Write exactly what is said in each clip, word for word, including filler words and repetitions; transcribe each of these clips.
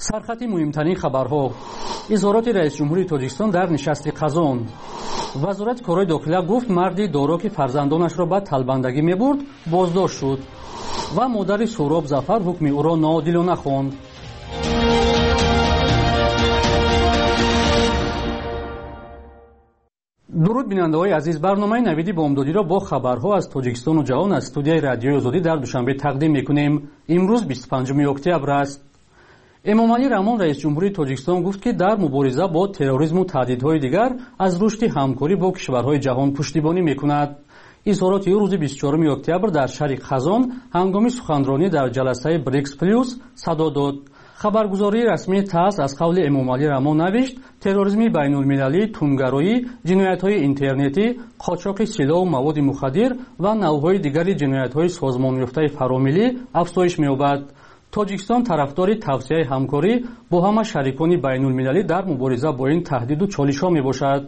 سرخط مهمترین خبرها. اظهارات رئیس جمهوری تاجیکستان در نشست قزان. وزارت کارهای داخلی گفت مردی دارا که فرزندانش را به طلبندگی میبرد بازداشت شد و مادر سهراب ظفر حکم او را ناعادلانه خواند. درود بیننده‌های عزیز، برنامه نویدی بامدادی را با خبرها از تاجیکستان و جهان از استودیوی رادیوی آزادی در دوشنبه تقدیم میکنیم. امروز بیست و پنجم اکتبر است. امامعلی رحمان رئیس جمهوری تاجیکستان گفت که در مبارزه با تروریسم و تهدیدهای دیگر از رشد همکاری با کشورهای جهان پشتیبانی میکند. اظهارات او روز بیست و چهارم اکتبر در شهر خزان هنگام سخنرانی در جلسه بریکس پلیس صدا داد. خبرگزاری رسمی تاس از قول امامعلی رحمان نوشت تروریسم بین‌المللی، تندگرایی، جنایت‌های اینترنتی، قاچاق سلاح و مواد مخدر و نوع‌های دیگر جنایت‌های سازمان‌یافته فراملی افزایش می‌یابد. تاجیکستان طرفدار توسعه همکاری با همه شریکان بین‌المللی در مبارزه با این تهدید و چالش‌ها میباشد.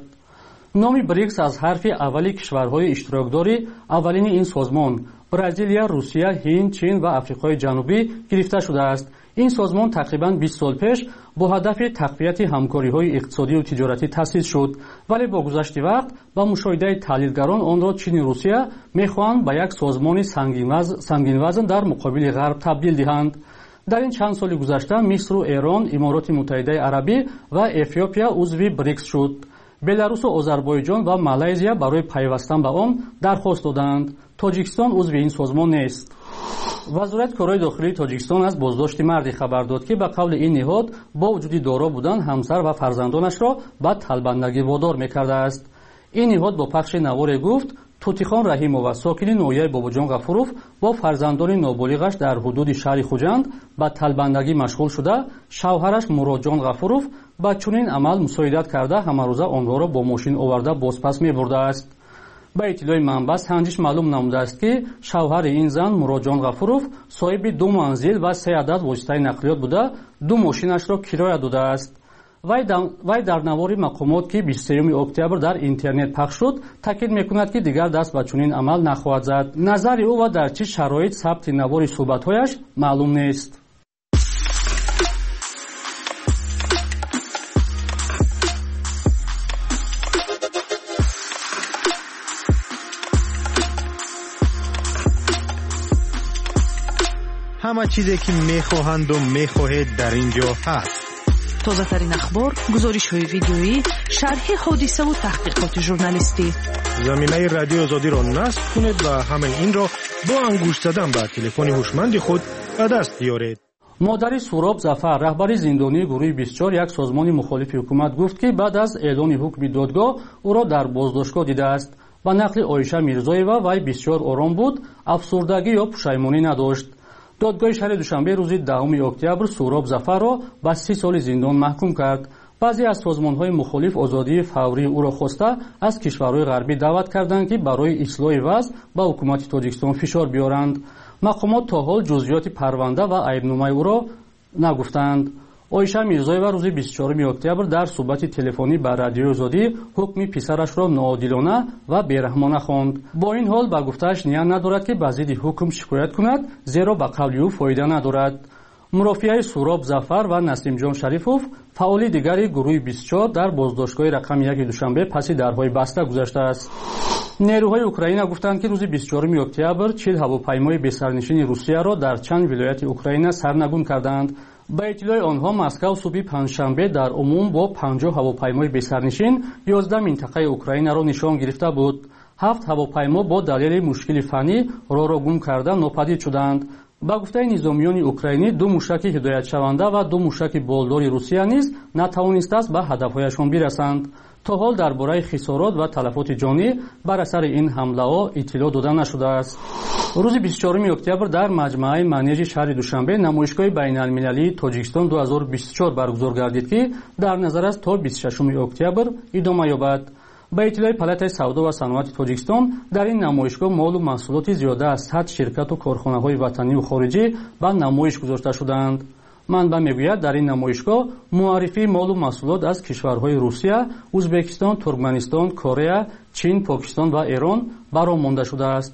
نام بریکس از حرف اولی کشورهای اشتراکداری اولین این سازمان برزیلیا، روسیه، هند، چین و آفریقای جنوبی گرفته شده است. این سازمان تقریباً بیست سال پیش با هدف تقویت همکاری‌های اقتصادی و تجارتی تأسیس شد، ولی با گذشت وقت با مشاهده تحلیلگران آن را چین و روسیه می‌خواهند به یک سازمان سنگین وزن در مقابل غرب تبدیل دهند. در این چند سال گذشته مصر و ایران، امارات متحده عربی و اتیوپیا عضو بریکس شد. بلاروس و آذربایجان و مالزیا برای پیوستن به آن درخواست دادند. تاجیکستان عضو این سازمان نیست. وزارت کارهای داخلی تاجیکستان از بازداشت مردی خبر داد که به قول این نهاد با وجود دارا بودن همسر و فرزندانش را به طلبندگی وادار میکرده است. این نهاد با پخش نوار گفت توتیخان رحیمова ساکن نویه باباجان غفوروف با فرزندان نابالغش در حدود شهر خوجند به طلبندگی مشغول شده، شوهرش مرادجان غفوروف با چنین عمل مساعدت کرده همروزه آنها را با ماشین آورده بازپس میبرده است. به اطلاع منبع سنجش معلوم نموده است که شوهر این زن مرادجان غفوروف صاحب دو منزل و سه عدد واسطه نقلیات بوده، دو ماشینش را کرایه داده است. وی در نوار مقامات که بیست و سوم اکتبر در اینترنت پخش شد تاکید میکند که دیگر دست به چنین عمل نخواهد زد. نظر او و در چه شرایط ثبت نوار صحبت‌هایش معلوم نیست. همه چیزی که میخواهند و میخواهید در اینجا هست. تازه ترین اخبار، گزارش های ویدیویی، شرح حادثه و تحقیقات ژورنالیستی. زمینه رادیو آزادی را نصب کنید و همه این را با انگشت زدن به تلفن هوشمند خود به دست بیارید. مادر سهراب ظفر رهبر زندانی گروه بیست و چهار یک سازمان مخالف حکومت گفت که بعد از اعلان حکم دادگاه او را در بازداشتگاه دیده است. با نقل عایشه میرزایوا وی بسیار آرام بود، افسردگی یا پشیمانی نداشت. دادگاه شهر دوشنبه روز دهم اکتبر سهراب ظفر را به سی سال زندان محکوم کرد. بعضی از سازمان‌های مخالف آزادی فوری او را خواسته از کشورهای غربی دعوت کردند که برای اصلاح وضع به حکومت تاجیکستان فشار بیارند. مقامات تا حال جزئیات پرونده و عیب‌نامه او را نگفتند. عایشه میرزایوا روز بیست و چهارم اکتبر در صحبت تلفنی با رادیو آزادی حکم پسرش را ناعادلانه و بیرحمانه خواند. با این حال با گفته‌اش نیت ندارد که به ضد حکم شکایت کند، زیرا به قول او فایده ندارد. مرافعه سهراب ظفر و نسیم جان شریفوف فعال دیگری گروه بیست و چهار در بازداشتگاه رقم یک دوشنبه پس درهای بسته گذشته است. نیروهای اوکراین گفتند که روز بیست و چهارم اکتبر چهل هواپیمای بی‌سرنشین روسیه را در چند ولایت اوکراین سرنگون کردند. با اطلاع آنها مسکو صبح پنجشنبه در عموم با پنجاه هواپیمای بی‌سرنشین یازده منطقه اوکراین را نشان گرفته بود. هفت هواپیما با دلیل مشکل فنی راه را گم کرده ناپدید شدند. با گفته نظامیان اوکراینی دو موشک هدایت شونده و دو موشک بالدار روسیه نیز نتوانسته است به هدفهایشان برسند. تا حال درباره خسارات و تلفات جانی بر اثر این حمله‌ها اطلاع داده نشده است. روز بیست و چهارم اکتبر در مجمع منیژ شهر دوشنبه نمایشگاه بین‌المللی تاجیکستان دو هزار و بیست و چهار برگزار گردید که در نظر است تا بیست و ششم اکتبر ادامه یابد. با اطلاع پالاتای سودا و صنعت تاجیکستان در این نمایشگاه مال و محصولات زیاده از صد شرکت و کارخانه‌های وطنی و خارجی به نمایش گذاشته شدند. منبع میگوید در این نمایشگاه معرفی مال و محصولات از کشورهای روسیه، ازبکستان، ترکمنستان، کره، چین، پاکستان و ایران برآمده شده است.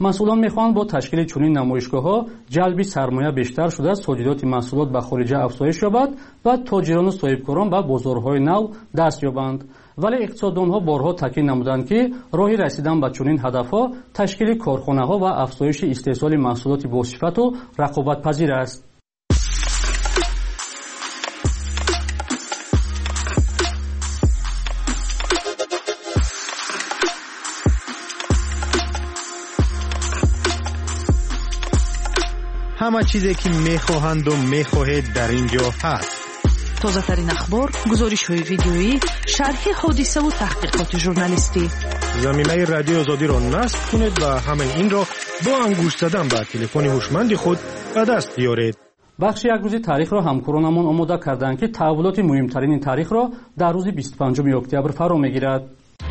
масъулон мехоҳанд бо ташкили чунин намоишгоҳҳо ҷалби сармоя бештар шуда содироти маҳсулот ба хориҷа афзоиш ёбад ва тоҷирону соҳибкорон ба бозорҳои нав даст ёбанд. вале иқтисоддонҳо борҳо таъкид намуданд, ки роҳи расидан ба чунин ҳадафҳо ташкили корхонаҳо ва афзоиши истеҳсоли маҳсулоти босифату рақобатпазир аст. همه چیزی که میخواهند و میخواهید در اینجا هست. تازه‌ترین اخبار، گزارش‌های ویدیویی، شرح حادثه و تحقیقات ژورنالیستی. زمینه رادیو آزادی را نصب کنید و همه این را با انگشت زدن به تلفن هوشمند خود به دست بیارید. بخش یک روزی تاریخ را همکارانمان آماده کردند که تحولات مهمترین تاریخ را در روز بیست و پنجم اکتبر فرا میگیرد.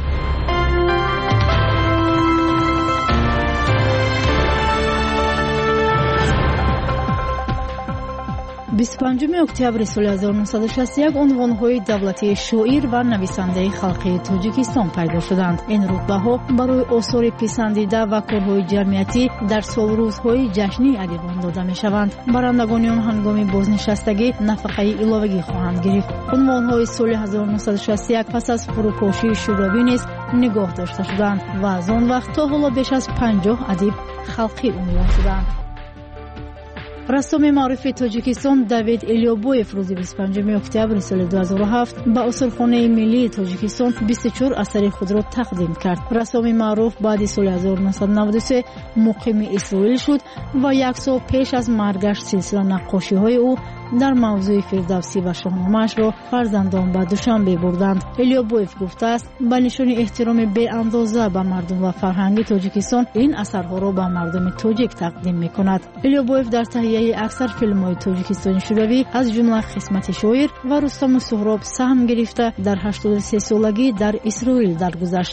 بیست و پنجم اکتبر سال هزار و نهصد و شصت و یک عنوان‌های دولتی شاعر و نویسنده خلقی تاجیکستان پیدا شدند. این رتبه‌ها برای آثار پسندیده و کارهای جمعیتی در سال روزهای جشنی ادیبان داده می‌شوند. برندگان آن هنگام بازنشستگی نفقه علاوه‌ای خواهند گرفت. عنوان‌های سال هزار و نهصد و شصت و یک پس از فروپاشی شوروی نیز نگاه داشته شدند و از آن وقت تا حالا بیش از پنجاه ادیب خلقی عنوان شدند. رسام معروف تاجیکستان دوید الیابویف روز بیست و پنجم اکتبر سال دو هزار و هفت به اصولخانه ملی تاجیکستان بیست و چهار اثر خود را تقدیم کرد. رسام معروف بعد سال هزار و نهصد و نود و سه مقیم اسرائیل شد و یک سال پیش از مرگش سلسله نقاشی‌های او در موضوع فردوسی و شاهنامه‌اش را فرزندان به دوشنبه بردند. الیابویف گفته است به نشان احترام بی اندازه به مردم و فرهنگ تاجیکستان این اثرها را به مردم تاجیک تقدیم می‌کند. الیابویف در تهیه اکثر فیلم‌های تاجیکستانی شوروی از جمله خدمت شاعر و رستم و سهراب سهم گرفته در هشتاد و سه سالگی در اسرائیل درگذشت.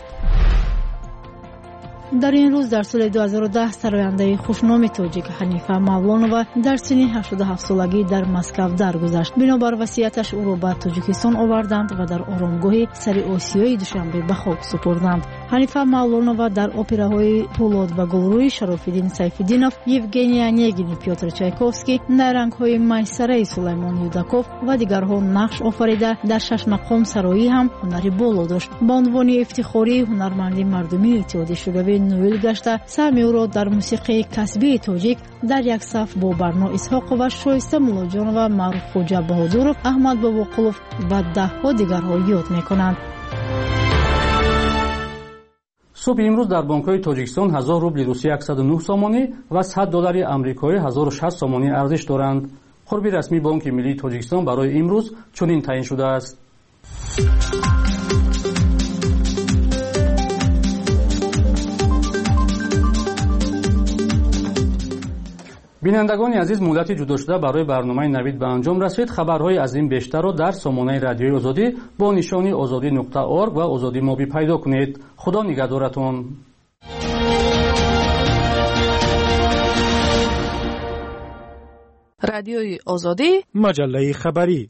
در این روز در سال دو هزار و ده سراینده خوشنام تاجیک حنیفه مولانووا در سن هشتاد و هفت سالگی در مسکو درگذشت. بنابر وصیتش او را به تاجیکستان آوردند و در آرامگاه سر آسیای دوشنبه به خاک سپردند. حنیفه مولانووا در اپراهای پولاد و گلروی شراف‌الدین سیف‌الدینوف، یوگنی انیگین، پیوتر چایکوفسکی، نرنگ‌های میسره سلیمان یوداکوف و دیگرها نقش آفریده در شش مقام سرایی هم هنری بالا داشت. با عنوان افتخاری هنرمندی مردمی اتحادیه شوروی نویل گشته، سهم او را در موسیقی کسبی تاجیک در یک صف با برنا اسحاق و شایسته مولاجان و معروف خوجا بهادورов، احمد باباقلوف و ده‌ها دیگرها یاد می‌کنند. صبح امروز در بانک‌های تاجیکستان هزار روبل روسی صد و نه سامانی و صد دلار آمریکایی هزار و شصت سامانی ارزش دارند. خربی رسمی بانک ملی تاجیکستان برای امروز چنین تعیین شده است. بینندگان عزیز، مدتی جدا شده برای برنامه نوید به انجام رسید. خبرهای از این بیشتر را در سامانه رادیوی آزادی با نشانی آزادی نقطه اورگ و آزادی موبی پیدا کنید. خدا نگهدارتون. رادیوی آزادی، مجله خبری.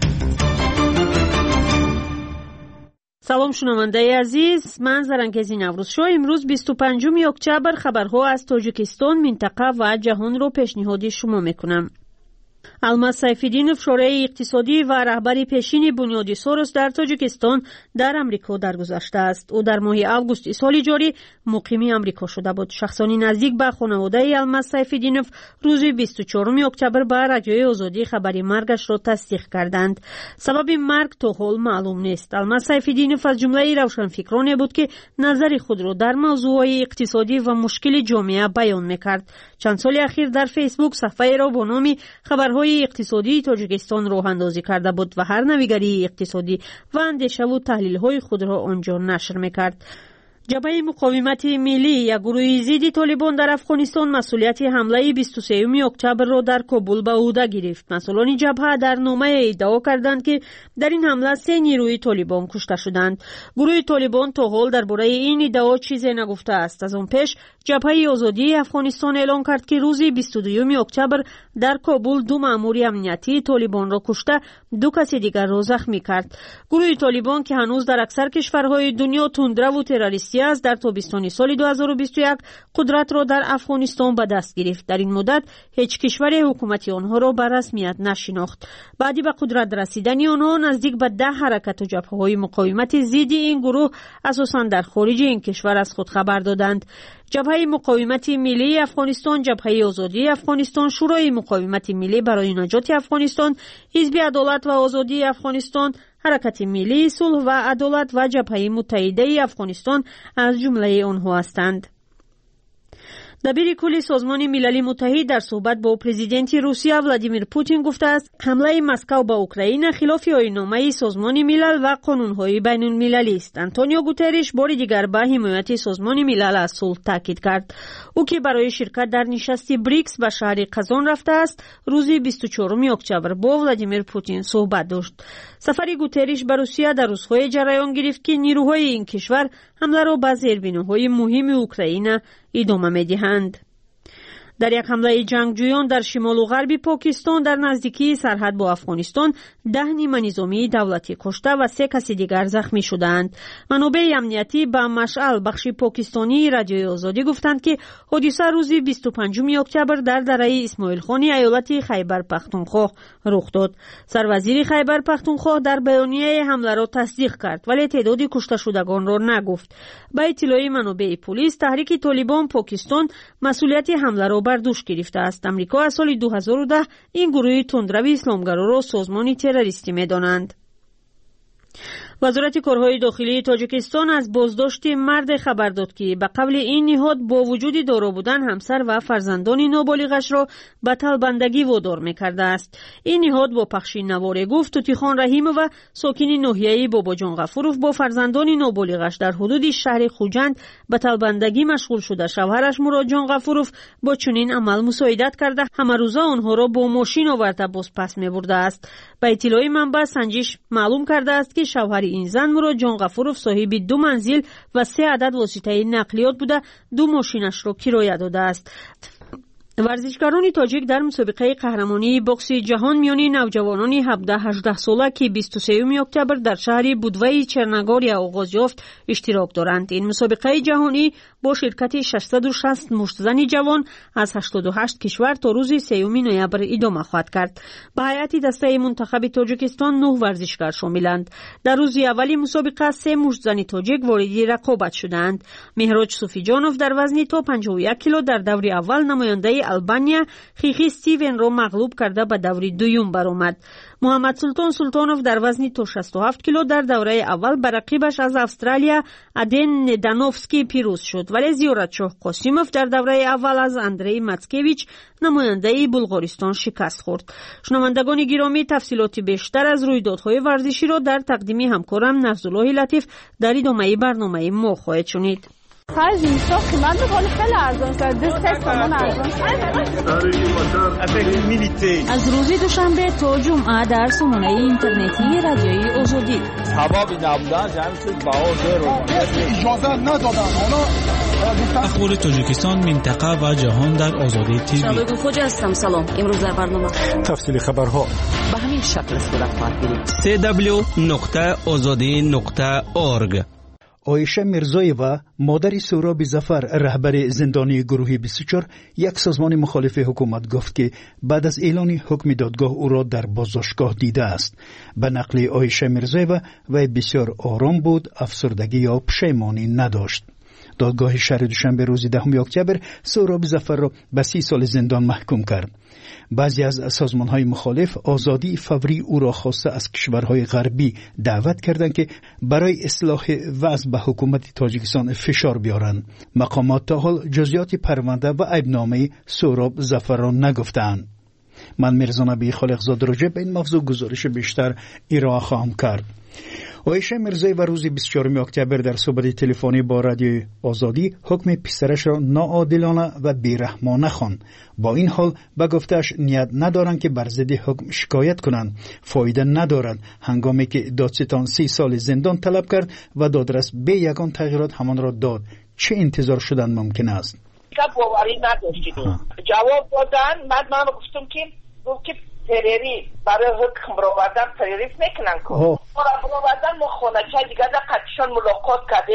سلام شنونده عزیز، من زرنگزی نوروزشو. امروز بیست و پنجم اکتبر خبرها از تاجیکستان، منطقه و جهان رو پیشنهاد شما میکنم. الماس سیف‌الدینوف، شورای اقتصادی و رهبر پیشین بنیاد سوروس در تاجیکستان در امریکا درگذشته است. او در ماه آگوست سال جاری مقیم امریکا شده بود. شخصانی نزدیک به خانواده الماس سیف‌الدینوف روز بیست و چهارم اکتبر به رادیوی آزادی خبری مرگش را تصدیق کردند. سبب مرگ تا حال معلوم نیست. الماس سیف‌الدینوف از جمله روشنفکرانی بود که نظر خود را در موضوعات اقتصادی و مشکل جامعه بیان میکرد. چند سال اخیر در فیسبوک صفحه را با نام خبرهای اقتصادی تاجیکستان راه اندازی کرده بود و هر نویگری اقتصادی و اندیشه و تحلیل های خود را آنجا نشر میکرد. جبهه مقاومت ملی یا گروه ضد طالبان در افغانستان مسئولیت حمله بیست و سوم اکتبر را در کابل به عهده گرفت. مسئولان جبهه در نامه ادعا کردند که در این حمله سه نیروی طالبان کشته شدند. گروه طالبان تا حال درباره این ادعا چیزی نگفته است. از آن پیش جبهه آزادی افغانستان اعلام کرد که روز بیست و دو اکتبر در کابل دو مأمور امنیتی طالبان را کشته، دو کسی دیگر را زخمی کرد. گروه طالبان که هنوز در اکثر کشورهای دنیا تندرو و تروریستی روسیه است در تابستان سال دو هزار و بیست و یک قدرت را در افغانستان به دست گرفت. در این مدت هیچ کشور حکومت آنها را به رسمیت نشناخت. بعدی به قدرت رسیدن آنها نزدیک به ده حرکت و جبهه‌های مقاومت ضد این گروه اساساً در خارج این کشور از خود خبر دادند. جبهه مقاومت ملی افغانستان، جبهه آزادی افغانستان، شورای مقاومت ملی برای نجات افغانستان، حزب عدالت و آزادی افغانستان، حرکت ملی صلح و عدالت و جبهه متحده افغانستان از جمله آنها هستند. دبیر کل سازمان ملل متحد در صحبت با پرزیدنت روسیه ولادیمیر پوتین گفته است حمله مسکو به اوکراین خلاف آیین‌نامه سازمان ملل و قانون‌های بین‌المللی است. آنتونیو گوترش بار دیگر به حمایت سازمان ملل از صلح تاکید کرد. او که برای شرکت در نشست بریکس به شهر قزان رفته است، روز بیست و چهارم اکتبر با ولادیمیر پوتین صحبت داشت. سفر گوترش به روسیه در روزهای جریان گرفت که نیروهای این کشور حمله را به زیربناهای مهم اوکراین ادامه می‌دهند. در یک حمله جنگجویان در شمال و غرب پاکستان در نزدیکی سرحد با افغانستان ده نیمه نظامی دولتی کشته و سه کسی دیگر زخمی شدند. منابع امنیتی به مشعل بخش پاکستانی رادیوی آزادی گفتند که حادثه روز بیست و پنجم اکتبر در دره اسماعیل خان ایالت خیبر پختونخوا رخ داد. سروزیر خیبر پختونخوا در بیانیه حمله را تصدیق کرد ولی تعداد کشته شدگان را نگفت. به اطلاع منابع پلیس تحریک طالبان پاکستان مسئولیت حمله را بر دوش گرفته است. امریکا از سال دو هزار و ده این گروه تندروی اسلامگرا را سازمان تروریستی می‌دانند. وزارت کارهای داخلی تاجیکستان از بازداشت مرد خبر داد که به قول این نهاد با وجود دارا بودن همسر و فرزندان نابالغش را به طلبندگی وادار می‌کرده است. این نهاد با پخش نواره گفت توتیخان رحیم و ساکن ناحیه باباجان غفوروف با فرزندان نابالغش در حدود شهر خوجند به طلبندگی مشغول شده. شوهرش مراد جان غفوروف با چنین عمل مساعدت کرده همه روزه آنها را با ماشین آورده باز پس می‌برده است. به اطلاع منبع سنجش معلوم کرده است که شوهر این زن مراد جان غفوروف صاحب دو منزل و سه عدد واسطه نقلیات بوده، دو ماشینش را کرایه داده است. ورزشکاران تاجیک در مسابقه قهرمانی بوکس جهان میان نوجوانان هفده هجده ساله که بیست و سه اکتبر در شهر بودوی چرنگوریا آغاز یافت اشتراک دارند. این مسابقه جهانی با شرکت ششصد و شصت مشتزن جوان از هشتاد و هشت کشور تا روز سوم نوامبر ادامه خواهد کرد. به هیئت دسته منتخب تاجیکستان نه ورزشکار شاملند. در روز اولی مسابقه سه مشتزن تاجیک وارد رقابت شدند. مهراج صوفیجانوف در وزن تا پنجاه و یک کیلو در دور اول نماینده آلبانیا خیخی استیون را مغلوب کرده به دور دوم برآمد. محمد سلطان سلطانوف در وزن تا شصت و هفت کیلو در دوره اول بر رقیبش از استرالیا ادن ندانوفسکی پیروز شد ولی زیارتشاه قاسیموف در دوره اول از اندری ماتسکیویچ نماینده بلغارستان شکست خورد. شنوندگان گرامی تفصیلات بیشتر از رویدادهای ورزشی را در تقدیم همکارم نفض‌الله لطیف در ادامه برنامه ما خواهید شنید. خرج اینستا قیمت بخوری خیلی ارزان شد. دست سامان ارزان از روز دوشنبه تا جمعه در سامانه اینترنتی رادیوی آزادی ثوابی نبودن جمع شد بهار رو اجازه ندادن. حالا اخبار تاجیکستان، منطقه و جهان در آزادی تیوی. شباب خوج هستم. سلام. امروز در برنامه تفصیل خبرها به همین شکل صورت خواهد گرفت. سی دبلیو نقطه آزادی نقطه اورگ. عایشه میرزایوا مادر سهراب ظفر رهبر زندانی گروه بیست و چهار یک سازمان مخالف حکومت گفت که بعد از اعلان حکم دادگاه او را در بازداشتگاه دیده است. به نقل عایشه میرزایوا وی بسیار آرام بود، افسردگی یا پشیمانی نداشت. دادگاه شهر دوشنبه روز دهم اکتبر سهراب ظفر را به سی سال زندان محکوم کرد. بعضی از سازمان‌های مخالف آزادی فوری او را خواسته از کشورهای غربی دعوت کردند که برای اصلاح وضع به حکومت تاجیکستان فشار بیارند. مقامات تا حال جزئیات پرونده و عیبنامه سهراب ظفر را نگفتند. من میرزا نبی خالقزاده راجع به این موضوع گزارش بیشتر ارائه خواهم کرد. عایشه میرزایوا روز بیست و چهارم اکتبر در صحبت تلفنی با رادیو آزادی حکم پسرش را ناعادلانه و بیرحمانه خواند. با این حال به گفته‌اش نیت ندارند که بر ضد حکم شکایت کنند. فایده ندارد. هنگامی که دادستان سی سال زندان طلب کرد و دادرس به یگان تغییرات همان را داد، چه انتظار شدن ممکن است؟ باوری نداشتید. جواب دادن. بعد من گفتم که گفت که تروری برای حکم رو بردن تروریست میکنن که ما رو بردن ما خونچه دیگه در قدشان ملاقات کردیم.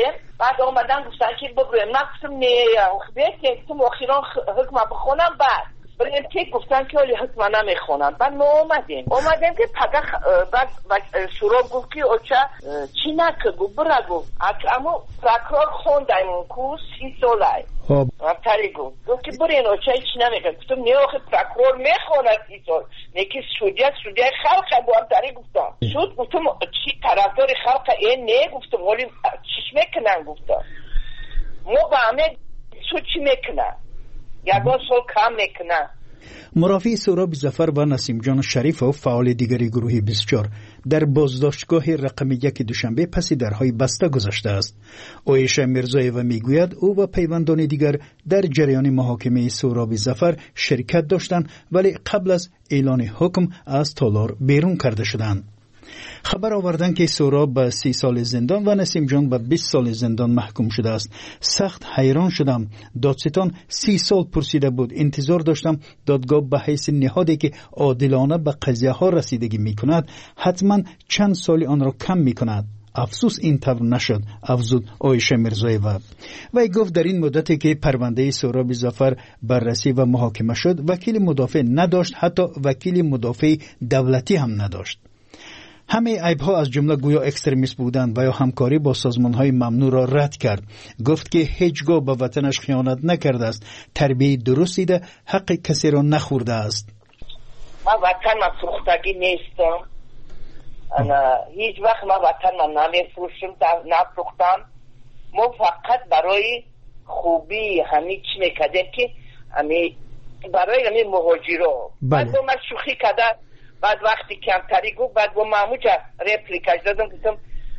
بعد آمدن گفتن که ببریم، من گفتم نه بیت گفتم اخیران حکم بخونم. بعد بریم که گفتن که ولی حکم نمیخونن. بعد ما اومدیم اومدیم که پگه بعد شروع گفت که اوچه چی نکه گو برا گفت اما پرکرار خوندن اون کو سی ساله تری گفت گفت که برین اوچه چی نمیگه. گفتم نه آخه پرکرار میخوند سی سال نیکی سودیت سودیت خلقه با هم تری گفتم شد. گفتم چی طرفدار خلقه این نه گفتم ولی چیش میکنن. گفتم ما با همه سود چی میکنن یکان سال کم میکنن. مرافع سهراب ظفر و نسیم جان شریف و فعال دیگری گروه بیست و چهار در بازداشتگاه رقم یک دوشنبه پس درهای بسته گذاشته است. عایشه میرزایوا میگوید او و پیوندان دیگر در جریان محاکمه سهراب ظفر شرکت داشتند ولی قبل از اعلان حکم از تالار بیرون کرده شدند. خبر آوردن که سهراب به سی سال زندان و نسیم جان به بیست سال زندان محکوم شده است. سخت حیران شدم. دادستان سی سال پرسیده بود. انتظار داشتم دادگاه به حیث نهادی که عادلانه به قضیه ها رسیدگی می کند حتما چند سالی آن را کم می کند. افسوس این طور نشد، افزود عایشه میرزایوا. وی گفت در این مدتی که پرونده سهراب ظفر بررسی و محاکمه شد وکیل مدافع نداشت، حتی وکیل مدافع دولتی هم نداشت. همه عیب‌ها از جمله گویا اکستریمیست بودند و یا همکاری با سازمان‌های ممنوع را رد کرد. گفت که هیچگاه به وطنش خیانت نکرده است، تربیت درست دیده، حق کسی را نخورده است. من وطن من فروختگی نیستم. انا هیچ وقت من وطن من نمیفروشم، نفروختم. ما فقط برای خوبی همین چی میکردیم که همین برای همین مهاجرا. بعد با من شوخی کرده. بعد وقتی کمتری گفت بعد با محمود رپلیکاش دادم گفتم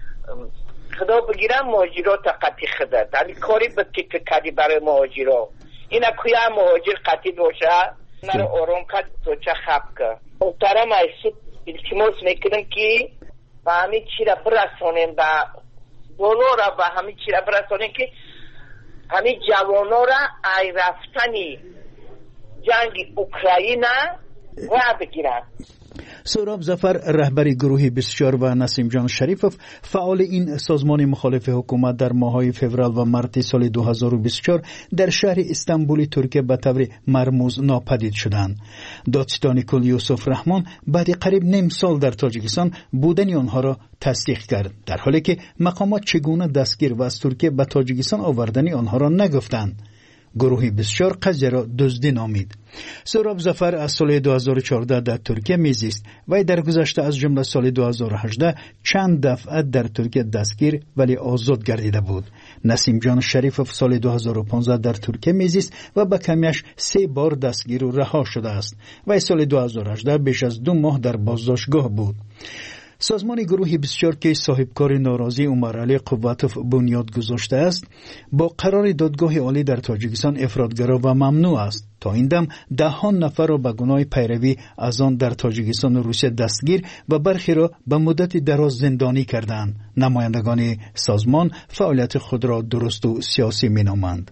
خدا بگیرم مهاجرات قطعی خدت یعنی کاری به که کردی برای مهاجرات اینا کویا مهاجر قطعی باشه مرا آرام کرد تو چه خب که محترم ایسود التماس میکنم که با همین چی را برسانیم با دولار را با همین چی را برسانیم که همین جوانا را ای رفتنی جنگ اوکراین را بگیرن. سهراب ظفر رهبر گروه بیست و چهار و نسیم جان شریفوف فعال این سازمان مخالف حکومت در ماه‌های فوریه و مارس سال دو هزار و بیست و چهار در شهر استانبول ترکیه به طور مرموز ناپدید شدند. دادستان کل یوسف رحمان بعد قریب نیم سال در تاجیکستان بودن آنها را تصدیق کرد، در حالی که مقامات چگونه دستگیر و از ترکیه به تاجیکستان آوردن آنها را نگفتند. گروه بیست و چهار قضیه را دزدی نامید. سهراب ظفر از سال دو هزار و چهارده در ترکیه میزیست و در گذشته از جمله سال دو هزار و هجده چند دفعه در ترکیه دستگیر ولی آزاد گردیده بود. نسیم جان شریفوف سال دو هزار و پانزده در ترکیه میزیست و به کمیش سه بار دستگیر و رها شده است و سال دو هزار و هجده بیش از دو ماه در بازداشتگاه بود. سازمان گروه بیست و چهار که صاحبکار ناراضی عمر علی قوتوف بنیاد گذاشته است با قرار دادگاه عالی در تاجیکستان افراطگرا و ممنوع است. تا این دم دهان نفر را به گناه پیروی از آن در تاجیکستان و روسیه دستگیر و برخی را به مدت دراز زندانی کردند. نمایندگان سازمان فعالیت خود را درست و سیاسی مینامند.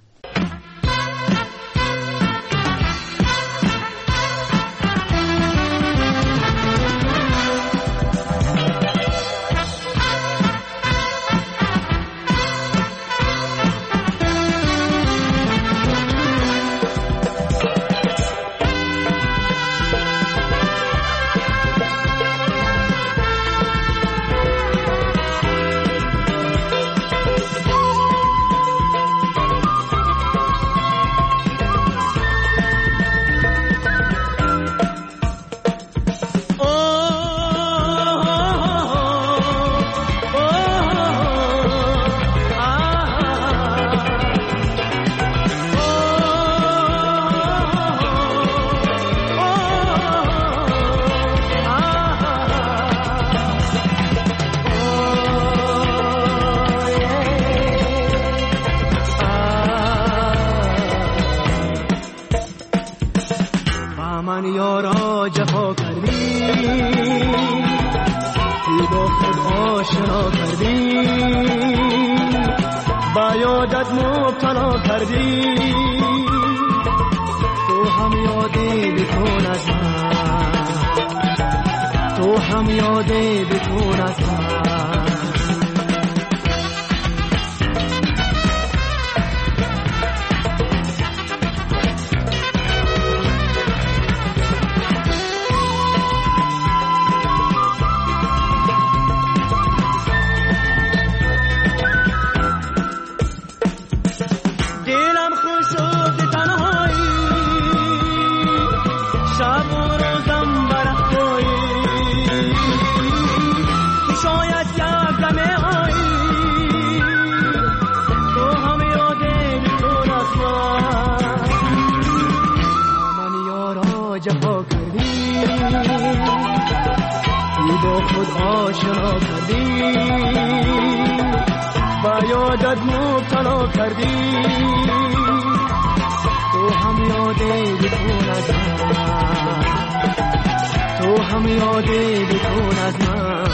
با خود آشنا کردی و یادت مبتلا کردی تو هم یادی بکن از من تو هم یادی بکن از من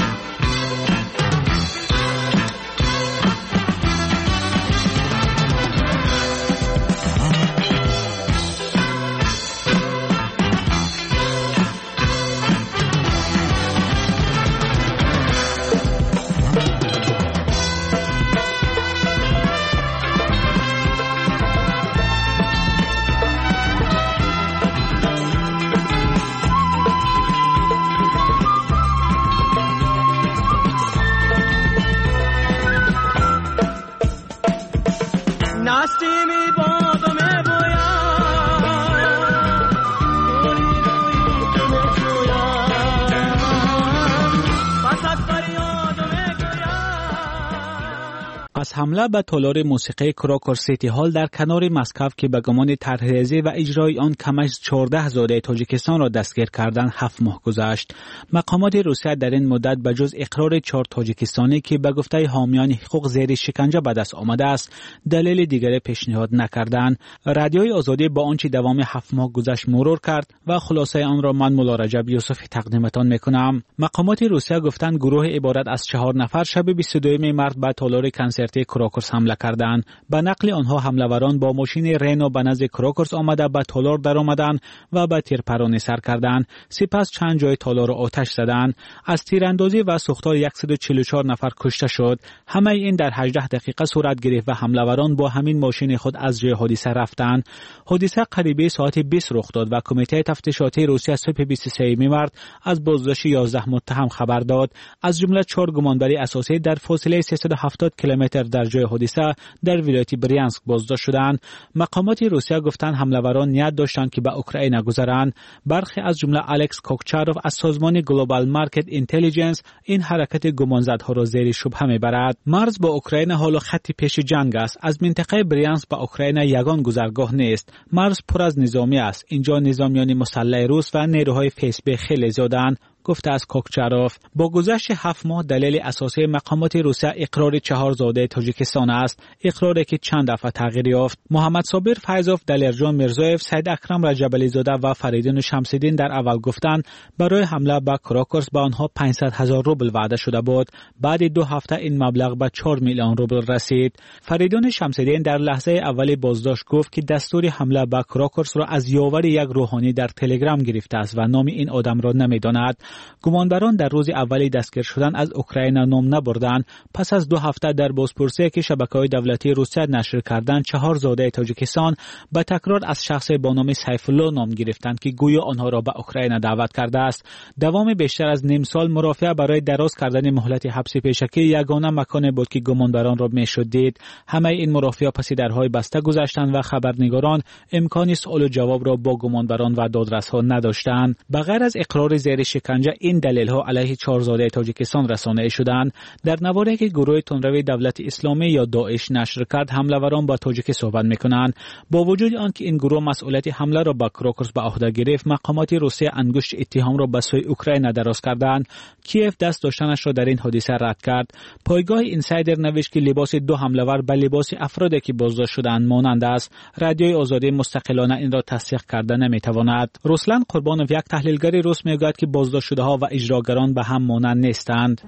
از حمله به تالار موسیقی کراکور سیتی هال در کنار مسکو که به گمان طرحریزی و اجرای آن کم از چهارده زاده تاجیکستان را دستگیر کردن هفت ماه گذشت. مقامات روسیه در این مدت به جز اقرار چهار تاجیکستانی که به گفته حامیان حقوق زیر شکنجه به دست آمده است دلیل دیگری پیشنهاد نکردند. رادیوی آزادی با آنچه دوام هفت ماه گذشت مرور کرد و خلاصه آن را من مولا رجب یوسفی تقدیمتان میکنم. مقامات روسیه گفتند گروه عبارت از چهار نفر شب بیست و دوم مارس به تالار کنسرتی کراکورس حمله کردند. به نقل آنها حمله‌وران با ماشین رنو به نزد کراکورس آمده به تالار در آمدند و به تیرپرانی سر کردند. سپس چند جای تالار را آتش زدند. از تیراندازی و سوختار صد و چهل و چهار نفر کشته شد. همه این در هجده دقیقه صورت گرفت و حمله‌وران با همین ماشین خود از جای حادثه رفتند. حادثه قریب ساعت بیست رخ داد و کمیته تفتیشاتی روسیه صبح بیست و سوم مارس از بازداشت یازده متهم خبر داد. از جمله چهار گمانبری اساسی در فاصله سیصد و هفتاد کیلومتر در جای حادثه در ولایت بریانسک بازداشت شدند. مقامات روسیه گفتند حمله‌وران نیت داشتند که به اوکراین گذرند. برخی از جمله الکس کوکچاروف از سازمان گلوبال مارکت اینتلیجنس این حرکت گمانزدها را زیر شبهه میبرد. مرز با اوکراین حالا خط پیش جنگ است. از منطقه بریانسک به اوکراین یگان گذرگاه نیست. مرز پر از نظامی است. اینجا نظامیان مسلح روس و نیروهای فسب خیلی زیادند. گفته از کوکچاروف. با گذشت هفت ماه دلیل اساسی مقامات روسیه اقرار چهار زاده تاجیکستان است. اقراری که چند دفعه تغییر یافت. محمد صابر فیضوف، دلیرجان میرزایف، سید اکرم رجبلی زاده و فریدون شمس‌الدین در اول گفتند برای حمله به کراکورس به آنها پانصد هزار روبل وعده شده بود. بعد دو هفته این مبلغ به چهار میلیون روبل رسید. فریدون شمس‌الدین در لحظه اول بازداشت گفت که دستور حمله به کراکورس را از یاور یک روحانی در تلگرام گرفته است و نام این آدم را نمی‌داند. گمانبران در روز اولی دستگیر شدن از اوکراین نام نبردند. پس از دو هفته در بازپرسی که شبکه‌های دولتی روسیه نشر کردند چهار زاده تاجیکستان به تکرار از شخص با نام سیف الله نام گرفتند که گویا آنها را به اوکراین دعوت کرده است. دوام بیشتر از نیم سال مرافعه برای دراز کردن مهلت حبس پیشکی یگانه مکان بود که گمانبران را میشد دید. همه این مرافعه پس درهای بسته گذشتند و خبرنگاران امکان سوال و جواب را با گمانبران و دادرس‌ها نداشتند. بغیر از اقرار زیر شکنجه این دلیل‌ها علیه چهار زاده تاجیکستان رسانه شدند. در نواری که گروه تندروی دولت اسلامی یا داعش نشر کرد حمله‌وران با تاجیکی صحبت می‌کنند. با وجود آنکه این گروه مسئولیت حمله را به کراکورس به عهده گرفت، مقامات روسیه انگشت اتهام را به سوی اوکراین دراز کردند. کیف دست داشتنش را در این حادثه رد کرد. پایگاه اینسایدر نوشت که لباس دو حمله‌ور به لباس افرادی که بازداشت شدند مانند است. رادیوی آزادی مستقلانه این را تصدیق کرده نمی‌تواند. روسلان قربانوف یک تحلیلگر روس میگوید که بازداشت شده‌ها و اجراگران به هم مانند نیستند.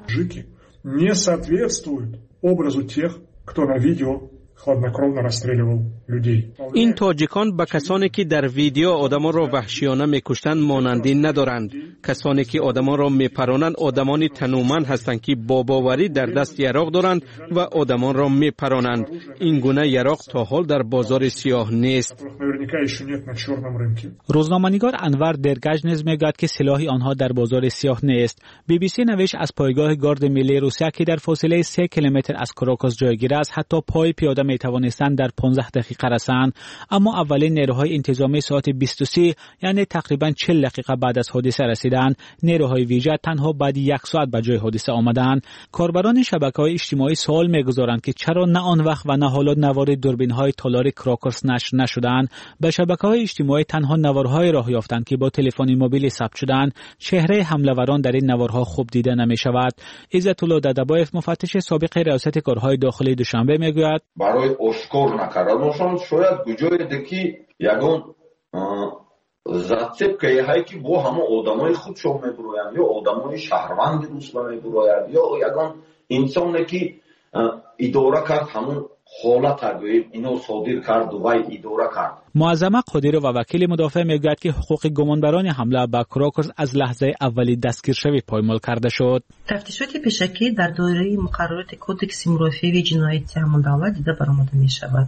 не соответствует образу тех, кто на видео хладнокровно расстреливал людей. این تاجیکان به کسانی که در ویدیو آدمان را وحشیانه میکشتند مانندی ندارند. کسانی که آدمان را میپرانند آدمانی تنومند هستند که با باوری در دست یراق دارند و آدمان را میپرانند. این گونه یراق تا حال در بازار سیاه نیست. روزنامه‌نگار انور درگژ نیز میگوید که سلاح آنها در بازار سیاه نیست. بی بی سی نوشت از پایگاه گارد ملی روسیه که در فاصله سه کیلومتر از کراکوس جایگیر است حتی پای پیاده می توانستند در پانزده دقیقه رسند، اما اولین نیروهای انتظامی ساعت بیست و سه یعنی تقریبا چهل دقیقه بعد از حادثه رسیدند. نیروهای ویژه تنها بعد یک ساعت به جای حادثه آمدند. کاربران شبکه‌های اجتماعی سوال می‌گذارند که چرا نه آن وقت و نه حالا نوار دوربین‌های تالار کراکرز نشر نشدند. به شبکه‌های اجتماعی تنها نوارهای راه یافتند که با تلفن موبیل ثبت شدند. چهره حمله‌وران در این نوارها خوب دیده نمی‌شود. عزت الله ددبایف مفتش سابق ریاست کارهای داخلی دوشنبه میگوید برای اشکار نکردنشان شاید گوجای که یگان زاتسپکه هایی که با همه آدمای خودشون میبرویند یا آدمای شهروند روستا میبرویند یا یگان انسانی که اداره کرد همون حالت اگویم اینو صادر کرد و اداره کرد. معظمه قادری و وکیل مدافع میگوید که حقوق گمانبران حمله به کراکرز از لحظه اولی دستگیر شوی پایمال کرده شد. تفتیشات پیشکی در دایره مقررات کدکس مرافعه جنایتی همون دولت دیده برآمده می شود.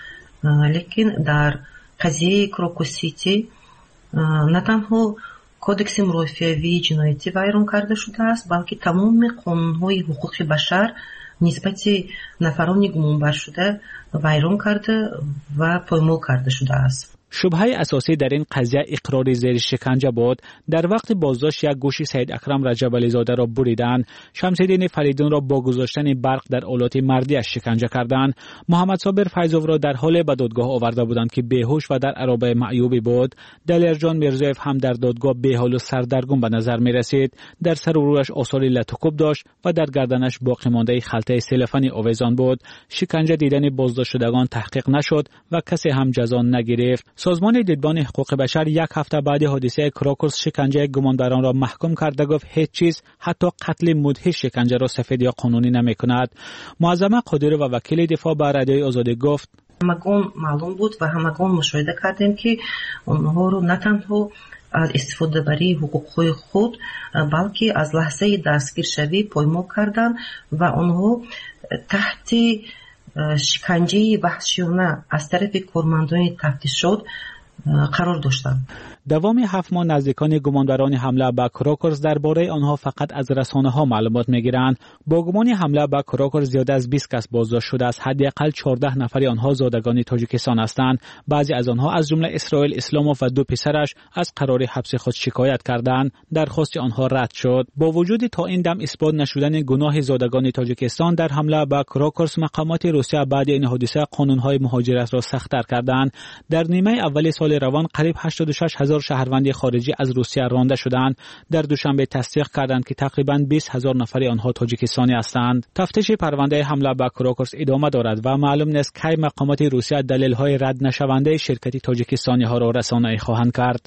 لیکن در قضیه کراکوس سیتی نه تنها کدکس مرافعه جنایتی ویران کرده شده است، بلکه تمام قانون‌های حقوق بشر نسبت نفران گمانبر شده ویران کرده و پایمال کرده شده است. شبهه اساسی در این قضیه اقرار زیر شکنجه بود. در وقت بازداشت یک گوش سید اکرم رجب علی زاده را بریدند. شمس‌الدین فریدون را با گذاشتن برق در آلات مردیش شکنجه کردند. محمد صابر فیضوف را در حال به دادگاه آورده بودند که بیهوش و در عرابه معیوبی بود. دلیرجان میرزایف هم در دادگاه بی‌حال و سردرگم به نظر می رسید. در سر و رویش آثار لتوکوب داشت و در گردنش باقی مانده خلطه سلفنی آویزان بود. شکنجه دیدن بازداشت شدگان تحقیق نشد و کسی هم جزا نگرفت. سازمان دیدبان حقوق بشر یک هفته بعد حادثه کراکرز شکنجه گمانداران را محکوم کرده گفت هیچ چیز حتی قتل مدهش شکنجه را سفید یا قانونی نمی کند. معظمه قادری و وکیل دفاع به رادیوی آزادی گفت همگان معلوم بود و همگان مشاهده کردیم که اونها رو نه تنها از استفاده بری حقوق خود بلکه از لحظه دستگیر شوی پایمال کردند و اونها تحت شکنجه وحشیانه از طرف کارمندان تفتیشات قرار داشتند. دوام هفت ماه نزدیکان گمانداران حمله به کراکرز درباره آنها فقط از رسانه‌ها معلومات می‌گیرند. با گمان حمله به کراکرز زیاده از بیست کس بازداشت شده است. حداقل چهارده نفر آنها زادگان تاجیکستان هستند. بعضی از آنها از جمله اسرائیل اسلاموف و دو پسرش از قرار حبس خود شکایت کردند. درخواست آنها رد شد. با وجود تا این دم اثبات نشدن گناه زادگان تاجیکستان در حمله به کراکرز، مقامات روسیه بعد این حادثه قانون‌های مهاجرت را سخت‌تر کردند. در نیمه اول سال روان قریب هشتاد و شش هزار شهروند خارجی از روسیه رانده شدند. در دوشنبه تصدیق کردند که تقریباً بیست هزار نفر آنها تاجیکستانی هستند. تفتیش پرونده حمله به کراکرز ادامه دارد و معلوم نیست کی مقامات روسیه دلیل‌های رد نشونده شرکت تاجیکستانی ها را رسانه‌ای خواهند کرد.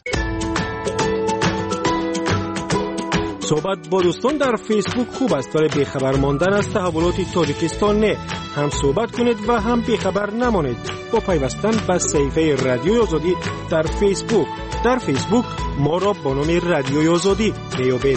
صحبت با دوستان در فیسبوک خوب است، ولی بیخبر ماندن از تحولات تاجیکستان نه. هم صحبت کنید و هم بیخبر نمانید با پیوستن به صفحه رادیوی آزادی در فیسبوک. در فیسبوک ما را با نام رادیوی آزادی میابید.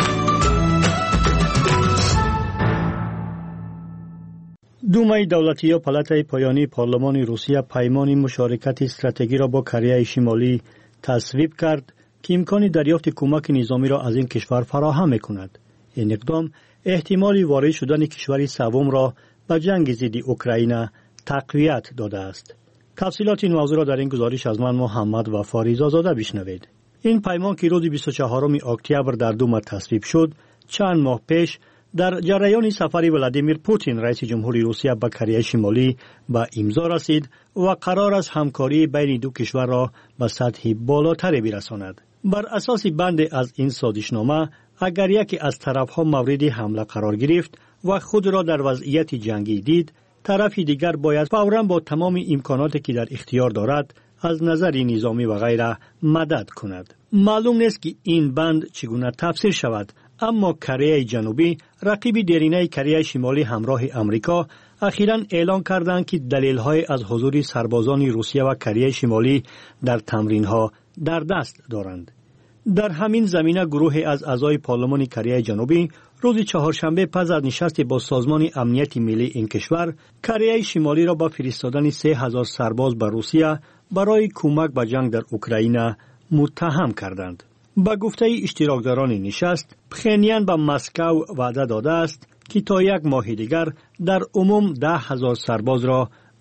دومای دولتی یا پالاتای پایانی پارلمان روسیه پیمان مشارکت استراتژی را با کره شمالی تصویب کرد که امکان دریافت کمک نظامی را از این کشور فراهم می‌کند. این اقدام احتمالی وارد شدن کشور سوم را به جنگ ضد اوکراین تقویت داده است. تفصیلات این موضوع را در این گزارش از من محمد و فاریزا زاده بشنوید. این پیمان که روز بیست و چهارم اکتبر در دوما تصویب شد، چند ماه پیش در جریان سفر ولادیمیر پوتین رئیس جمهوری روسیه به کره شمالی به امضا رسید و قرار است همکاری بین دو کشور را به سطح بالاتری برساند. بر اساس بند از این سازشنامه، اگر یکی از طرفها مورد حمله قرار گرفت و خود را در وضعیت جنگی دید، طرف دیگر باید فوراً با تمام امکاناتی که در اختیار دارد از نظر نظامی و غیره مدد کند. معلوم نیست که این بند چگونه تفسیر شود، اما کره جنوبی رقیب دیرینه کره شمالی همراه امریکا اخیراً اعلان کردند که دلیل‌های از حضور سربازان روسیه و کره شمالی در تمرین‌ها در دست دارند. در همین زمینه گروهی از اعضای پارلمان کره جنوبی روز چهارشنبه پس از نشست با سازمان امنیت ملی این کشور، کره شمالی را با فرستادن سه هزار سرباز به روسیه برای کمک به جنگ در اوکراین متهم کردند. با گفته اشتراکداران نشست، پخنیان به مسکو وعده داده است که تا یک ماه دیگر در عموم ده هزار سرباز را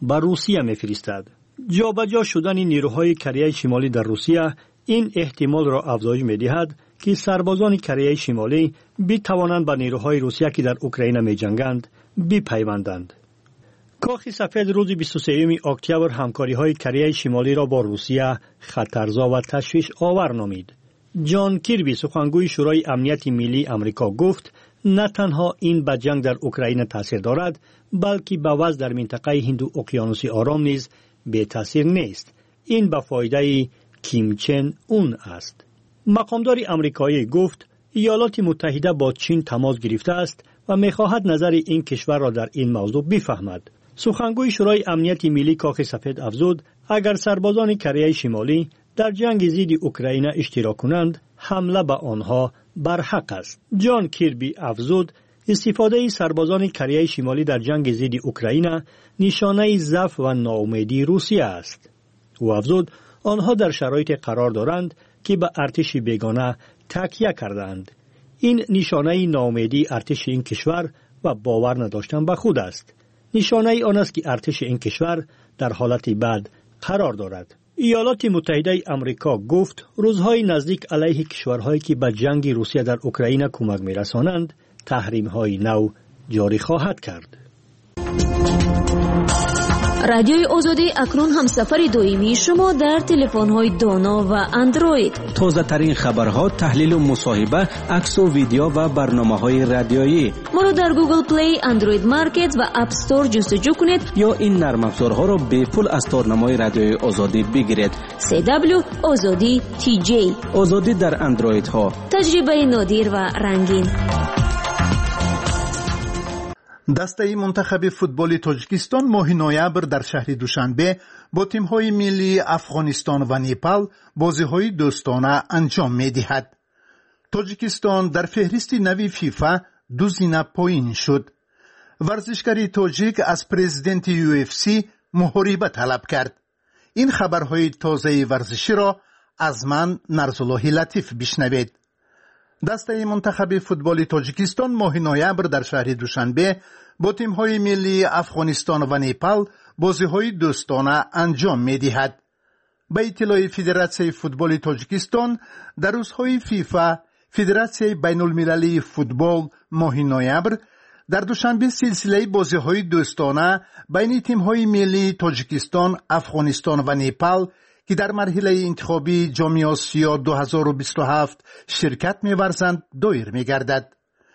به روسیه می‌فرستد. جابجا شدن نیروهای کره شمالی در روسیه این احتمال را افزایش می‌دهد که سربازان کره شمالی بتوانند به نیروهای روسیه که در اوکراین می‌جنگند بپیوندند. کاخ سفید روز بیست و سوم اکتبر همکاری‌های کره شمالی را با روسیه خطرزا و تشویش آور نامید. جان کیربی سخنگوی شورای امنیت ملی آمریکا گفت نه تنها این به جنگ در اوکراین تاثیر دارد بلکه به وضع در منطقه هند اقیانوس آرام نیز بی تاثیر نیست. این به فایده کیم چن اون است. مقامدار آمریکایی گفت ایالات متحده با چین تماس گرفته است و می‌خواهد نظر این کشور را در این موضوع بفهمد. سخنگوی شورای امنیت ملی کاخ سفید افزود اگر سربازان کره شمالی در جنگ ضد اوکراین اشتراک کنند حمله به آنها برحق است. جان کیربی افزود استفاده سربازان کره شمالی در جنگ ضد اوکراین نشانه ضعف و ناامیدی روسیه است. او افزود آنها در شرایط قرار دارند که به ارتش بیگانه تکیه کردند. این نشانه ناامیدی ارتش این کشور و باور نداشتن به خود است. نشانه آن است که ارتش این کشور در حالت بد قرار دارد. ایالات متحده آمریکا گفت روزهای نزدیک علیه کشورهایی که به جنگ روسیه در اوکراین کمک می‌رسانند تحریم‌های نو جاری خواهد کرد. رادیوی آزادی اکنون همسفر دائمی شما در تلفن‌های دانا و اندروید. تازه ترین خبرها، تحلیل و مصاحبه، عکس و ویدیو و برنامه‌های رادیویی. ما را در گوگل پلی، اندروید مارکت و اپ استور جستجو کنید یا این نرم افزارها را به پول از تورنمای رادیوی آزادی بگیرید. سی دبلیو آزادی تی جی. آزادی در اندروید ها. تجربه نادر و رنگین. دسته منتخب فوتبال تاجیکستان ماه نوامبر در شهر دوشنبه با تیم‌های ملی افغانستان و نیپال بازی‌های دوستانه انجام می‌دهد. تاجیکستان در فهرست نوی فیفا دو زینه پایین شد. ورزشکاری تاجیک از پرزیدنت یو اف سی محاربه طلب کرد. این خبرهای تازه ورزشی را از من نرزالله لطیف بشنوید. دسته منتخب فوتبال تاجیکستان ماه نوامبر در شهر دوشنبه با تیم‌های ملی افغانستان و نیپال بازی‌های دوستانه انجام می‌دهد. به اطلاع فدراسیون فوتبال تاجیکستان در روزهای فیفا فدراسیون بین‌المللی فوتبال ماه نوامبر در دوشنبه سلسله بازی‌های دوستانه بین تیم‌های ملی تاجیکستان، افغانستان و نیپال که در مرحله انتخابی جام آسیا دو هزار و بیست و هفت شرکت می‌ورزند دایر می‌گردد.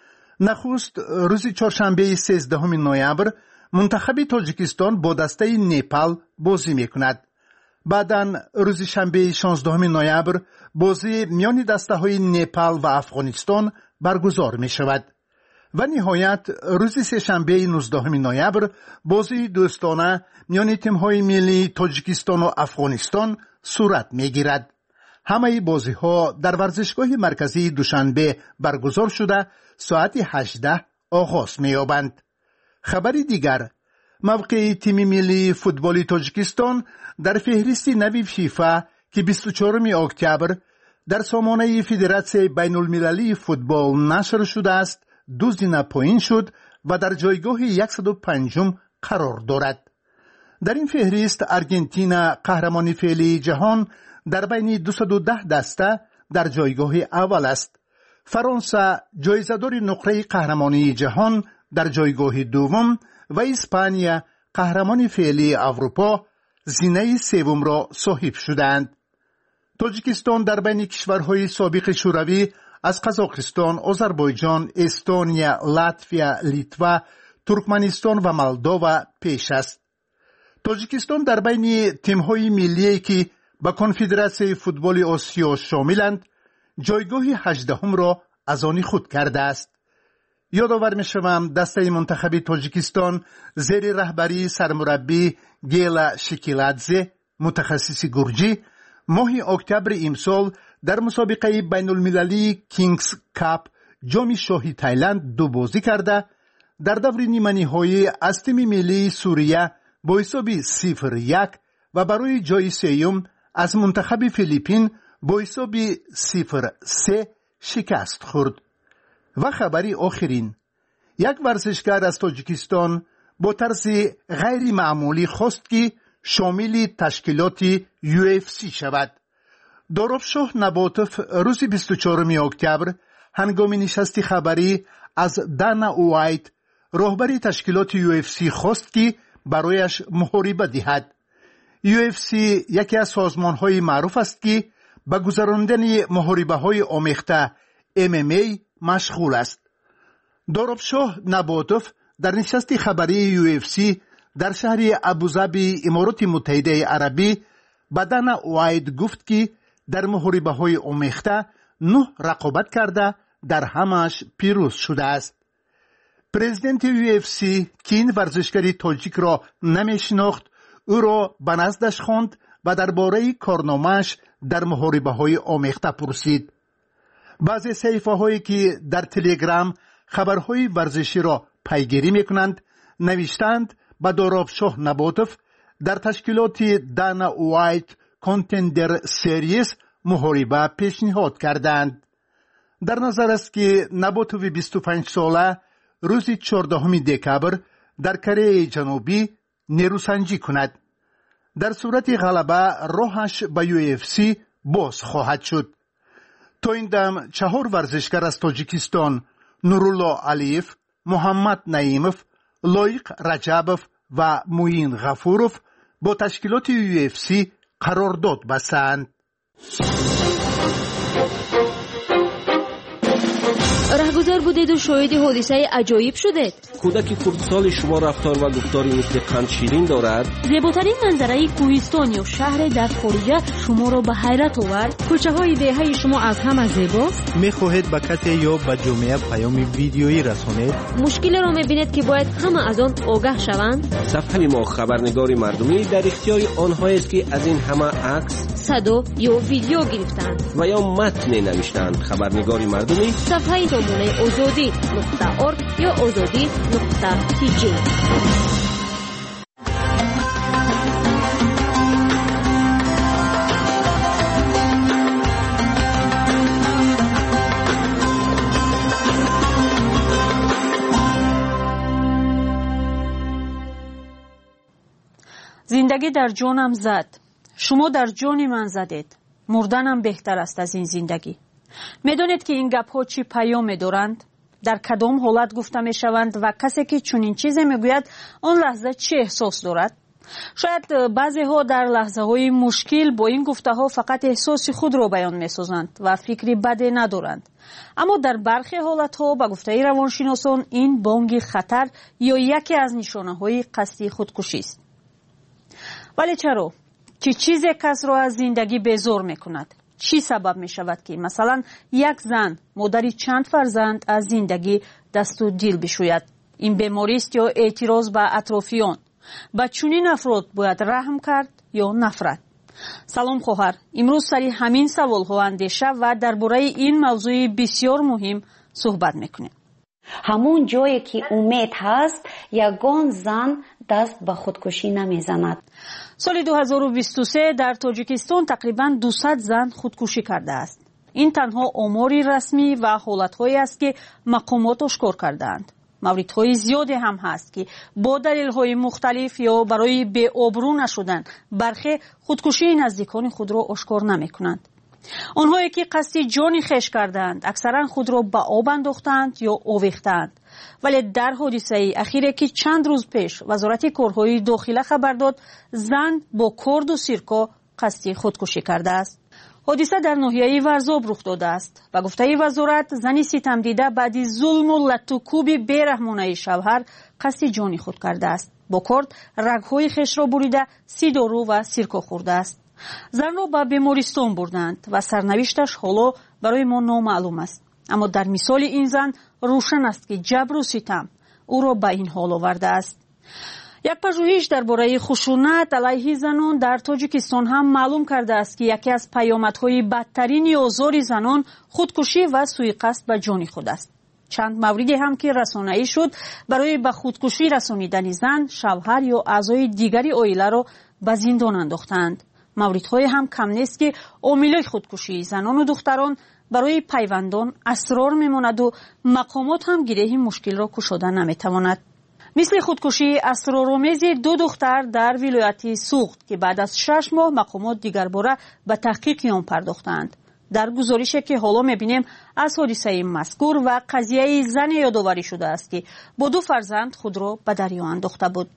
نخست روز چهارشنبه سیزدهم نوامبر منتخب تاجیکستان با دسته نیپال بازی می‌کند. بعداً روز شنبه شانزدهم نوامبر بازی میان دسته‌های نیپال و افغانستان برگزار می‌شود. و نهایت روز سه‌شنبه نوزدهم نوامبر بازی دوستانه میان تیم‌های ملی تاجیکستان و افغانستان صورت می‌گیرد. همه بازی‌ها در ورزشگاه مرکزی دوشنبه برگزار شده ساعت هجده آغاز می‌یابند. خبری دیگر، موقع تیم ملی فوتبال تاجیکستان در فهرست نوی فیفا که بیست و چهارم اکتبر در سامانه فدراسیون بین‌المللی فوتبال نشر شده است دو زینه پایین شد و در جایگاه صد و پنجم قرار دارد. در این فهرست ارژانتین قهرمان فعلی جهان در بین دویست و ده دسته در جایگاه اول است. فرانسه جایزه‌دار نقره قهرمانی جهان در جایگاه دوم و اسپانیا قهرمان فعلی اروپا زینه سوم را صاحب شدند. تاجیکستان در بین کشورهای سابق شوروی از قزاقستان، آذربایجان، استونیا، لاتویا، لیتوا، ترکمنستان و مولداوا پیش است. تاجیکستان در بین تیم‌های ملی که به کنفدراسیون فوتبال آسیا شاملند جایگاه هجدهم را از آن خود کرده است. یادآور می‌شوم دسته منتخب تاجیکستان زیر رهبری سرمربی گیلا شکیلادزه متخصص گرجی ماه اکتبر امسال در مسابقه بین المللی کینگز کاپ جام شاهی تایلند دو بازی کرده در دور نیمه نهایی از تیم ملی سوریه با حساب صفر یک و برای جای سوم از منتخب فیلیپین با حساب صفر سه شکست خورد. و خبری آخرین، یک ورزشکار از تاجیکستان با طرز غیر معمولی خواست که شامل تشکیلات یو اف سی شود. دارابشاه نباتوف روز بیست و چهارم اکتبر هنگام نشست خبری از دانا وایت راهبر تشکیلات یو اف سی خواست که برایش محاربه دهد. یو اف سی یکی از سازمان‌های معروف است که به گذراندن محاربه‌های آمیخته ام ام ای مشغول است. دارابشاه نباتوف در نشست خبری یو اف سی در شهر ابوظبی امارات متحده عربی به دانا وایت گفت که در محاربه‌های آمیخته نه رقابت کرده در همش پیروز شده است. پرزیدنت یو اف سی که این ورزشکاری تاجیک را نمی‌شناخت او را به نزدش خواند و درباره کارنامه‌اش در محاربه‌های آمیخته پرسید. بعضی صحیفه‌هایی که در تلگرام خبرهای ورزشی را پیگیری می‌کنند نوشتند به دارابشاه نباتوف در تشکیلات دانا وایت کانتندر سریز محاربه پیشنهاد کردند. در نظر است که نباتوف بیست و پنج ساله روز چهاردهم دکبر در کره جنوبی نیروسنجی کند. در صورت غلبه راهش به یو اف سی باز خواهد شد. تا این دم چهار ورزشکار از تاجیکستان نورالله علیف، محمد نعیموف، لایق رجبوف و موین غفوروف با تشکیلات یو اف سی قرارداد بستند. رهگذر بودید و شاهد حادثه عجایب شدید. کودک کردسال شما رفتار و گفتاری مثل قند شیرین دارد. زیباترین منظره کوهستان یا شهر در خارج شما را به حیرت آورد. کوچه های دهه شما از همه زیباست. میخواهید به کسی یا به جامعه پیام ویدیویی رسانید. مشکل را میبینید که باید همه از آن آگاه شوند. صفحه ما خبرنگار مردمی در اختیار آنهایی است که از این همه عکس، صدا یا ویدیو گرفتند و یا متن نوشتند. خبرنگار مردمی صفحه سامانه آزادی نقطه ارگ یا آزادی نقطه تی جی. زندگی در جانم زد. شما در جان من زدید. مردنم بهتر است از این زندگی. میدونید که این گپ ها چی پیام دارند؟ در کدام حالت گفته می شوند و کسی که چنین چیزی میگوید آن لحظه چه احساس دارد؟ شاید بعضی ها در لحظه های مشکل با این گفته ها فقط احساس خود را بیان می سازند و فکری بدی ندارند. اما در برخی حالت ها به گفته روانشناسان این بانگ خطر یا یکی از نشانه های قصدی خودکشی است. ولی چرا؟ چه چیزی کس را از زندگی بیزار می کند؟ چی سبب می شود که مثلا یک زن مادری چند فرزند از زندگی دست و دل بشوید؟ این بیماری است یا اعتراض به اطرافیان؟ به چنین افراد باید رحم کرد یا نفرت؟ سلام خواهر، امروز سری همین سوال ها اندیشه و درباره این موضوع بسیار مهم صحبت میکنیم. همون جایی که امید هست یگان زن دست به خودکشی نمیزند. سال دو هزار و بیست و سه در تاجیکستان تقریباً دویست زن خودکشی کرده است. این تنها آماری رسمی و حالت‌هایی است که مقامات اشکار کردند. موردهای زیادی هم هست که با دلیل‌های مختلف یا برای بی آبرو نشدن برخی خودکشی نزدیکان خود را اشکار نمی‌کنند. آنهایی که قصد جان خویش کردند اکثرا خود را به آب انداختند یا آویختند. ولی در حادثه اخیری که چند روز پیش وزارت کارهای داخله خبر داد زن با کرد و سیرکا قصد خودکشی کرده است. حادثه در ناحیه ورزاب رخ داده است و گفته وزارت زنی ستم دیده بعد ظلم و لط و کوب بیرحمانه شوهر قصد جان خود کرده است. با کرد رگ‌های خویش را بریده سی دارو و سیرکا خورده است. زن را به بیمارستان بردند و سرنوشتش حالا برای ما نامعلوم است. اما در مثال این زن روشن است که جبر و ستم او را به این حال آورده است. یک پژوهش درباره خشونت علیه زنان در تاجیکستان هم معلوم کرده است که یکی از پیامدهای بدترین آزار زنان خودکشی و سوءقصد به جان خود است. چند موردی هم که رسانه‌ای شد برای به خودکشی رسانیدن زن، شوهر یا اعضای دیگری عائله را به زندان انداختند. موردهای هم کم نیست که عاملای خودکشی زنان و دختران برای پیوندان اسرار میماند و مقامات هم گره مشکل را گشوده نمیتواند. مثل خودکشی اسرارآمیز دو دختر در ولایت سوخت که بعد از شش ماه مقامات دیگر باره به تحقیق آن پرداختند. در گزارشی که حالا میبینیم از حادثه مذکور و قضیه زن یادآوری شده است که با دو فرزند خود را به دریا انداخته بود.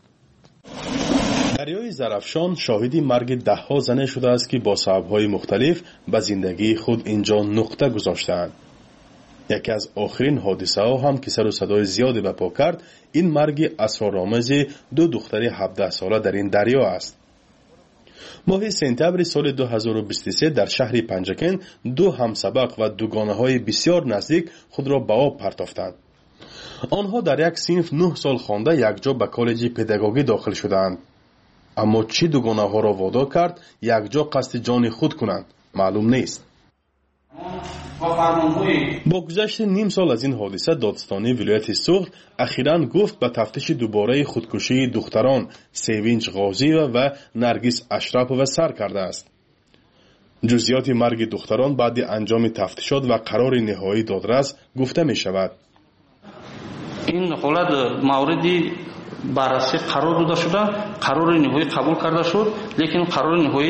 دریای زرافشان شاهدی مرگ ده ها زن شده است که با سبب‌های مختلف به زندگی خود اینجا نقطه گذاشتند. یکی از آخرین حادثه ها هم که سر و صدای زیادی به پا کرد این مرگ اسرارآمیز دو دختر هفده ساله در این دریا است. ماه سپتامبر سال دو هزار و بیست و سه در شهر پنجکن دو همسبق و دوگانه های بسیار نزدیک خود را به آب پرتافتند. آنها در یک صنف نه سال خوانده یکجا به کالج پداگوژی داخل شدند. اما چی دوگانه ها را وادار کرد یکجا قصد جان خود کنند معلوم نیست. با گذشت نیم سال از این حادثه دادستانی ولایت سوخت اخیراً گفت به تفتیش دوباره خودکشی دختران سیوینچ غازی و نرگس اشرفووا سر کرده است. جزئیات مرگ دختران بعد انجام تفتیشات و قرار نهایی دادرس گفته می شود. این حالت موردی بررسی قرار داده شده، قرار نهایی قبول کرده شد، لیکن قرار نهایی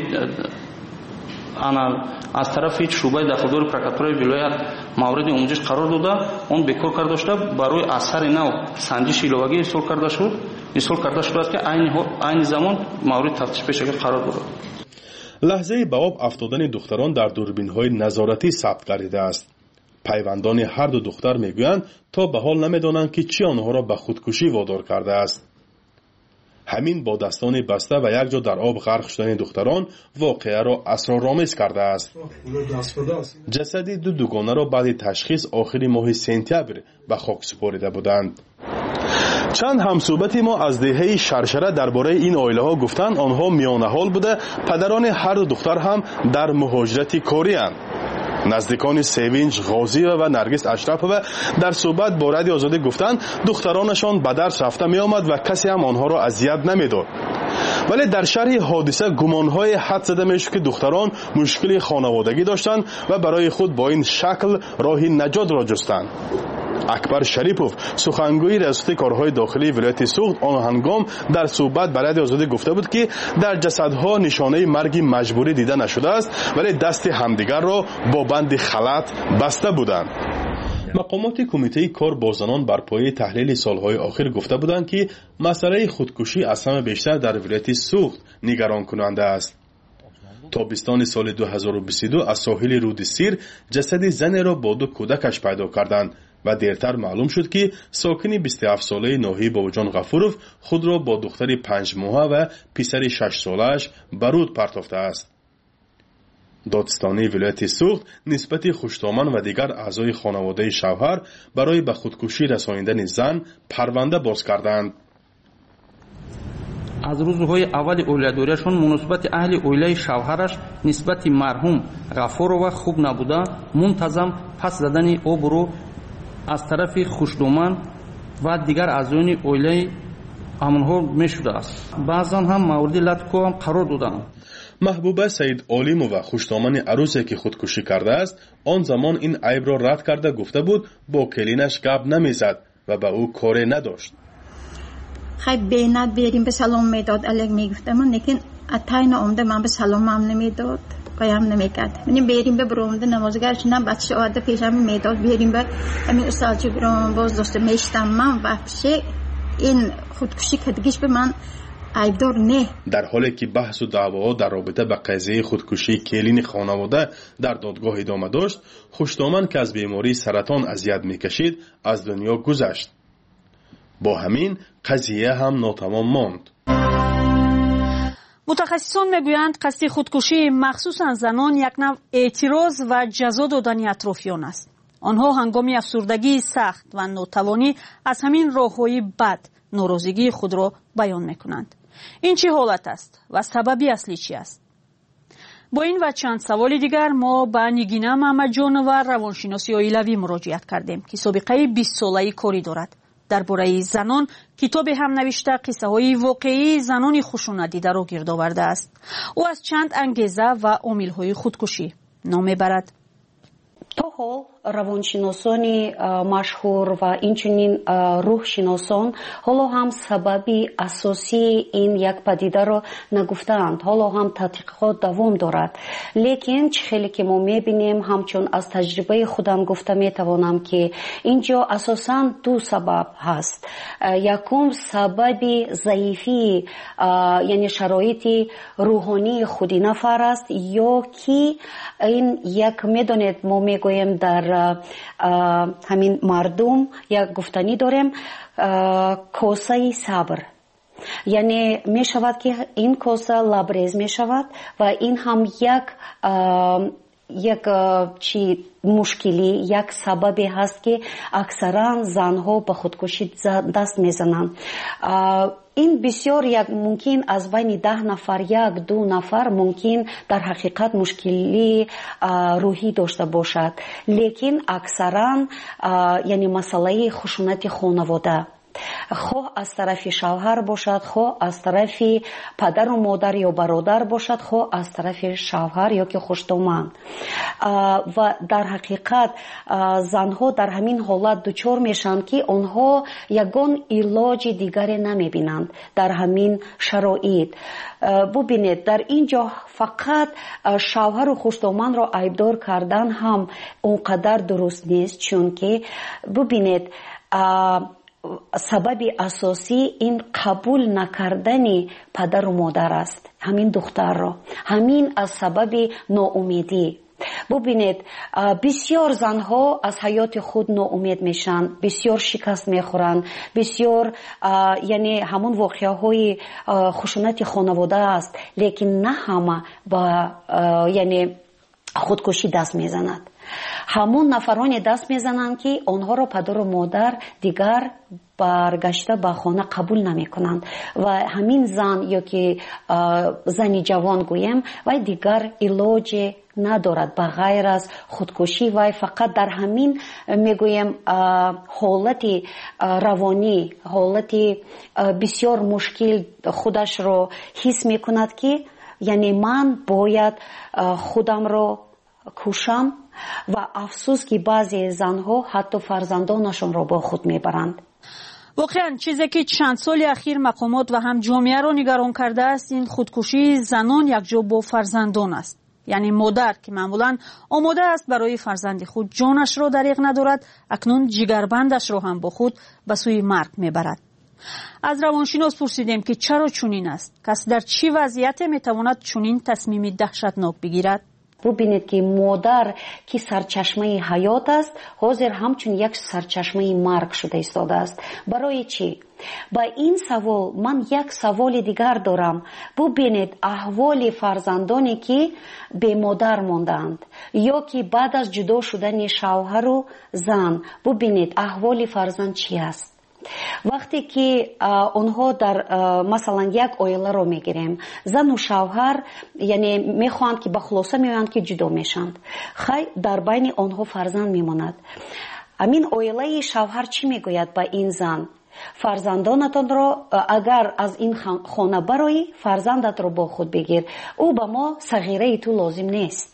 انا از طرف شعبه داخلدار پرکاتورای ولایت مورد آموزش قرار داده اون بکار کرده شده برای اثر نو سنجش ایلوگی اصول کرده شد اصول کرده شده است که عین عین زمان مورد تفتیش پیش قرار داده. لحظه به آب افتادن دختران در دوربین‌های نظارتی ثبت گردیده است. پیوندان هر دو دختر میگویند تا به حال نمیدانند که چی آنها را به خودکشی وادار کرده است. همین با دستان بسته و یک جا در آب غرق شدن دختران واقعه را اسرارآمیز کرده است. جسد دو دوگانه را بعد تشخیص آخر ماه سپتامبر به خاک سپرده بودند. چند همصحبت ما از دهه شرشره درباره این عائله ها گفتند آنها میانه حال بوده پدران هر دو دختر هم در مهاجرت کاری اند. نزدیکان سیوینچ غازی و نرگس اشرفووا در صحبت با رادیو آزادی گفتند دخترانشان به درس رفته می آمد و کسی هم آنها را اذیت نمیداد. ولی در شرح حادثه گمانهای حد زده می شد که دختران مشکل خانوادگی داشتند و برای خود با این شکل راه نجات را جستند. اکبر شریپوف سخنگوی ریاست کارهای داخلی ولایت سوخت آن هنگام در صحبت با رادیو آزادی گفته بود که در جسدها نشانه مرگ مجبوری دیده نشده است ولی دست همدیگر را با بند خلط بسته بودند. مقامات کمیته کار با زنان بر پایه تحلیل سالهای آخر گفته بودند که مسئله خودکشی از همه بیشتر در ولایت سوخت نگران کننده است. تابستان سال دو هزار و بیست و دو از ساحل رود سیر جسد زن را با دو کودکش پیدا کردند و دیرتر معلوم شد که ساکن بیست و هفت ساله ناهی باوجان غفوروف خود را با دختر پنج ماهه و پسر شش سالش برود پرتافته است. دادستانی ولایت سوخت نسبت خوشتامن و دیگر اعضای خانواده شوهر برای به خودکشی رسانیدن زن پرونده باز کردند. از روزهای اول اولاداریشون مناسبت اهل اویله شوهرش نسبت مرحوم غفورووا خوب نبوده منتظم پس زدن آب رو از طرف خوشتامن و دیگر اعضای اویله همونها میشده است. بعضا هم مورد لطکو هم قرار دادند. محبوبه سید عالیمووا خوشتامن عروسی که خودکشی کرده است آن زمان این عیب را رد کرده گفته بود با کلینش گپ نمیزد و به او کاری نداشت. خیلی بینت بیاریم به سلام میداد الگ میگفتم لیکن اتاین اومده من به سلام هم نمیداد قایم نمیکرد. منیم بیاریم به برومده نمازگرش نه بچه آده پیشم میداد بیاریم به همین استالچه برام باز دوست میشتم من وحشه این خودکشی کدگیش به من عیبدار نه. در حالی که بحث و دعواها در رابطه با قضیه خودکشی کلین خانواده در دادگاه ادامه داشت خوشتامن که از بیماری سرطان اذیت میکشید از دنیا گذشت. با همین قضیه هم ناتمام ماند. متخصصان میگویند قصد خودکشی مخصوصا زنان یک نوع اعتراض و جزا دادن اطرافیان است. آنها هنگام افسردگی سخت و ناتوانی از همین راههای بد ناراضگی خود را بیان میکنند. این چه حالت است و سببی اصلی چی است؟ با این و چند سوال دیگر ما به نگینه محمد جان و روانشناسی عائلوی مراجعت کردیم که سابقه بیست ساله کاری دارد. درباره زنان کتاب هم نوشته قصه های واقعی زنان خشونت دیده را گرد آورده است. او از چند انگیزه و عامل های خودکشی نام میبرد. то ҳол равоншиносони машҳур ва инчунин рӯҳшиносон ҳоло ҳам сабаби асосии ин як падидаро нагуфтаанд. ҳоло ҳам тадқиқот давом дорад. лекин чӣ хеле ки мо мебинем, ҳамчун аз таҷрибаи худам гуфта метавонам ки инҷо асосан ду сабаб ҳаст. якум сабаби заифии яъне шароити рӯҳонии худи нафар аст, ё ки ин як медонед мо мегӯем дар ҳамин мардум як гуфтанӣ дорем косаи сабр. яъне мешавад ки ин коса лабрез мешавад ва ин ҳам як як чи мушкилӣ, як сабабе ҳаст ки аксаран занҳо ба худкушӣ даст мезананд. ин бисёр як мумкин аз байни даҳ нафар як ду нафар мумкин дар ҳақиқат мушкилии рӯҳӣ дошта бошад, лекин аксаран яъне масъалаи хушунати хонавода, хоҳ аз тарафи шавҳар бошад, хоҳ аз тарафи падару модар ё бародар бошад, хоҳ аз тарафи шавҳар ё ки хуштоманд. ва дар ҳақиқат занҳо дар ҳамин ҳолат дучор мешаванд ки онҳо ягон илоҷи дигаре намебинанд дар ҳамин шароит. бубинед, дар ин ҷо фақат шавҳару хуштомандро айбдор кардан ҳам он қадар дуруст нест, чунки бубинед сабаби асосӣ ин қабул накардани падару модар аст, ҳамин духтарро. ҳамин аз сабаби ноумедӣ. бубинед, бисёр занҳо аз ҳаёти худ ноумед мешанд, бисёр шикаст мехӯранд, бисёр яъне ҳамон воқеаҳои хушунати хонавода аст, лекин на ҳама ба яъне худкушӣ даст мезанад. ҳамон нафароне даст мезананд ки онҳоро падару модар дигар баргашта ба хона қабул намекунанд ва ҳамин зан ё ки зани ҷавон гӯем, вай дигар илоҷе надорад ба ғайр аз худкушӣ. вай фақат дар ҳамин мегӯем ҳолати равонӣ, ҳолати бисёр мушкил худашро ҳис мекунад ки яъне ман бояд худамро кушам ва афсӯс ки баъзе занҳо ҳатто фарзандонашонро бо худ мебаранд. воқеан чизе ки чанд соли ахир мақомот ва ҳам ҷомеаро нигарон кардааст, ин худкушии занон якҷо бо фарзандон аст. яъне модар ки маъмулан омода аст барои фарзанди худ ҷонашро дариғ надорад, акнун ҷигарбандашро ҳам бо худ ба сӯи марг мебарад. аз равоншинос пурсидем ки чаро чунин аст? кас дар чӣ вазъияте метавонад чунин тасмими таҳшатнок бигирад? бубинед ки модар ки сарчашмаи ҳаёт аст, ҳозир ҳамчун як сарчашмаи марг шуда истодааст. барои чӣ? ба ин савол ман як саволи дигар дорам. бубинед аҳволи фарзандоне ки бемодар мондаанд ё ки баъд аз ҷудо шудани шавҳару зан, бубинед аҳволи фарзанд чӣ аст? вақте ки онҳо дар масалан як оиларо мегирем, зану шавҳар яъне мехоҳанд ки ба хулоса меоянд ки ҷудо мешанд, хай дар байни онҳо фарзанд мемонад. амин оилаи шавҳар чӣ мегӯяд ба ин зан? фарзандонатонро агар аз ин хона бароӣ, фарзандатро бо худ бигир, ӯ ба мо сағираи ту лозим нест.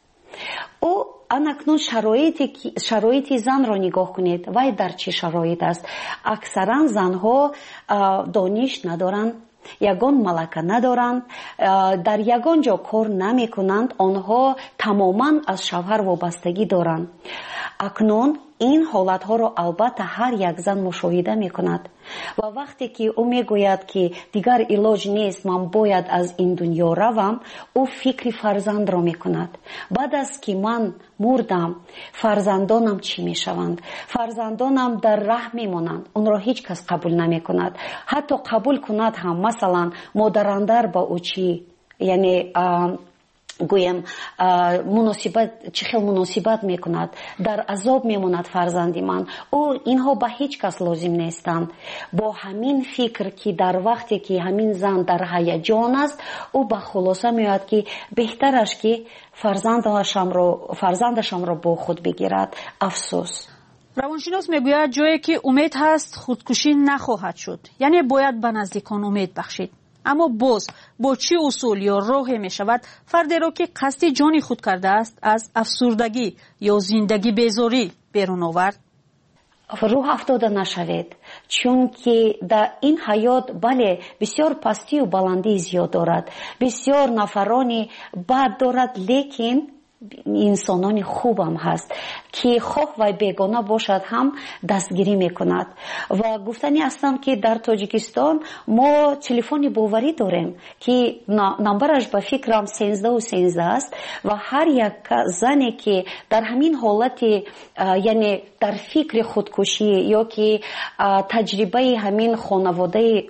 ӯ анакнун шароити занро нигоҳ кунед, вай дар чӣ шароит аст? аксаран занҳо дониш надоранд, ягон малака надоранд, дар ягон ҷо кор намекунанд, онҳо тамоман аз шавҳар вобастагӣ доранд. акнун ин ҳолатҳоро албатта ҳар як зан мушоҳида мекунад ва вақте ки ӯ мегӯяд ки дигар илоҷ нест, ман бояд аз ин дунё равам, ӯ фикри фарзандро мекунад. баъд аз ки ман мурдам, фарзандонам чӣ мешаванд? фарзандонам дар раҳ мемонанд, онро ҳеҷ кас қабул намекунад. ҳатто қабул кунад ҳам, масалан модарандар ба ӯ чӣ яъне гӯем муносибат чӣ хел муносибат мекунад, дар азоб мемонад фарзанди ман, ӯ инҳо ба ҳеҷ кас лозим нестанд. бо ҳамин фикр ки дар вақте ки ҳамин зан дар ҳаяҷон аст, ӯ ба хулоса меояд ки беҳтараш ки фарзандашамро фарзандашамро бо худ бигирад. афсӯс. равоншинос мегӯяд ҷое ки умед ҳаст, худкушӣ нахоҳад шуд, яъне бояд ба наздикон умед бахшид. اما باز با چه اصول یا راهی می شود فردی را که قصد جان خود کرده است از افسردگی یا زندگی بیزاری بیرون آورد؟ روح افتاده نشوید، چون که در این حیات بله بسیار پستی و بلندی زیاد دارد، بسیار نفرانی بد دارد، لیکن انسانان خوب هم هست که خواه و بیگانه باشد هم دستگیری میکند. و گفتنی هستم که در تاجیکستان ما تلفن باوری داریم که نمبرش به فکرم سیزده و سیزده است و هر یک زنی که در همین حالت یعنی در فکر خودکشی یا که تجربه همین خانواده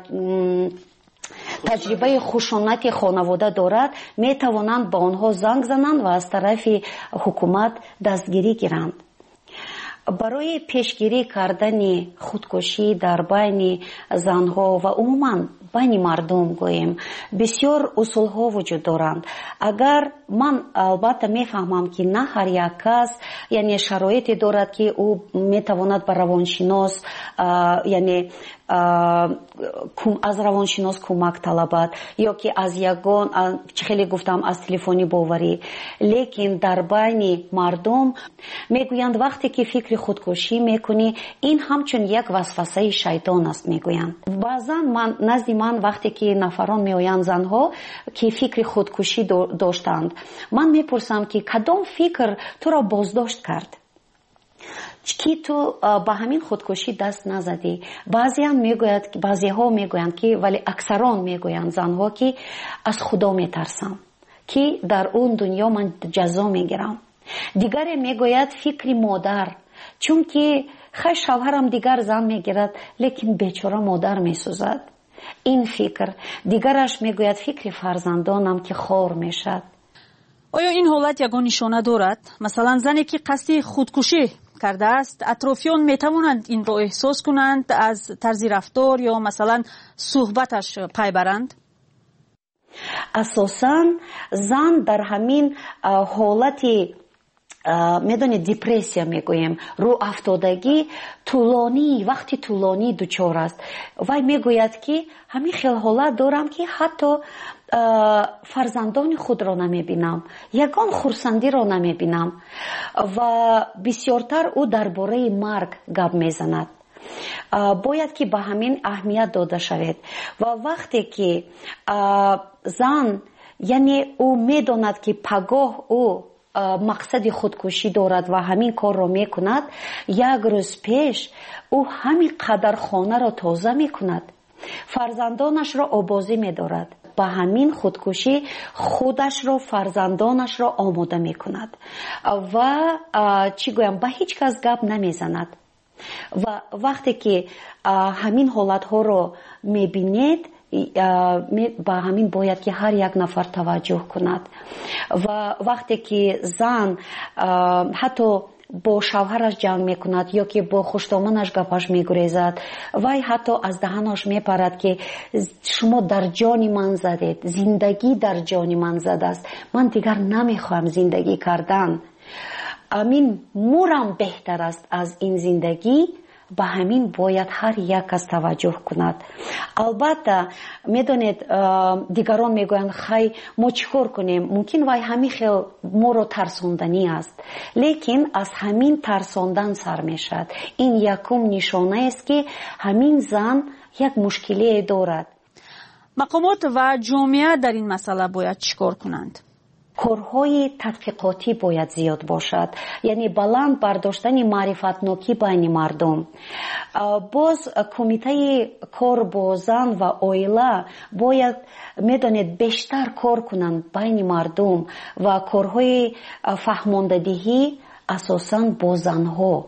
تجربه خشونت خانواده دارد می توانند با آنها زنگ زنند و از طرف حکومت دستگیری گیرند. برای پیشگیری کردن خودکشی در بین زنها و عموما بین مردم گویم بسیار اصول ها وجود دارند. اگر من البته میفهمم که نه هر یک کس یعنی شرایطی دارد که او میتواند به روانشناس یعنی از روانشناس کمک طلبد یا که از یگان خیلی گفتم از تلفنی باوری، لیکن در بین مردم میگویند وقتی که فکر خودکشی میکنی این همچون یک وسوسه شیطان است میگویند. بعضا من نزد من وقتی که نفران میآیند زنها که فکر خودکشی داشتند من میپرسم که کدام فکر تو را بازداشت کرد که تو با همین خودکشی دست نزدی؟ بعضی هم میگوید بعضی ها میگویند که ولی اکثران میگویند زنها که از خدا میترسم که در اون دنیا من جزا میگیرم. دیگر میگوید فکر مادر، چون که خیلی شوهرم دیگر زن میگیرد لیکن بیچاره مادر میسوزد. این فکر. دیگرش میگوید فکر فرزندانم که خار میشد. آیا این حالت یگان نشانه دارد؟ مثلا زنی که قصد خودکشی کرده است اطرافیان میتوانند این را احساس کنند از طرز رفتار یا مثلا صحبتش پی برند؟ اساساً زن در همین حالتی میدونید دیپرسیا میگویم رو افتادگی طولانی وقتی طولانی دچار است. وای میگوید که همین خیال حالت دارم که حتی فرزندان خود را نمیبینم، یگان خرسندی را نمیبینم و بسیارتر او درباره مرگ گپ میزند. باید که به همین اهمیت داده شود و وقتی که زن یعنی او میداند که پگاه او مقصد خودکشی دارد و همین کار را میکند، یک روز پیش او همین قدر خانه را تازه میکند، فرزندانش را آبازی میدارد، با همین خودکشی خودش را فرزندانش را آماده میکند و چی گویم به هیچ کس گپ نمیزند. و وقتی که همین حالت ها را میبینید با همین باید که هر یک نفر توجه کند. و وقتی که زن حتی با شوهرش جنگ میکند یا که با خوشدامنش گپش میگریزد وای حتی از دهنش میپرد که شما در جان من زدید، زندگی در جان من زده است، من دیگر نمیخواهم زندگی کردن، امین مورم بهتر است از این زندگی. به همین باید هر یک کس توجه کند. البته میدونید دیگران میگویند خی ما چیکار کنیم، ممکن وای همین خیل ما رو ترساندنی است، لیکن از همین ترساندن سر میشد. این یکم نشانه است که همین زن یک مشکلی دارد. مقامات و جامعه در این مسئله باید چیکار کنند؟ کارهای تحقیقاتی باید زیاد باشد، یعنی بلند برداشتن معرفت نوکی بین مردم. باز کمیته کار با زن و اویله باید میدانید بیشتر کار کنند بین مردم و کارهای فهماندهی اساساً با زنها.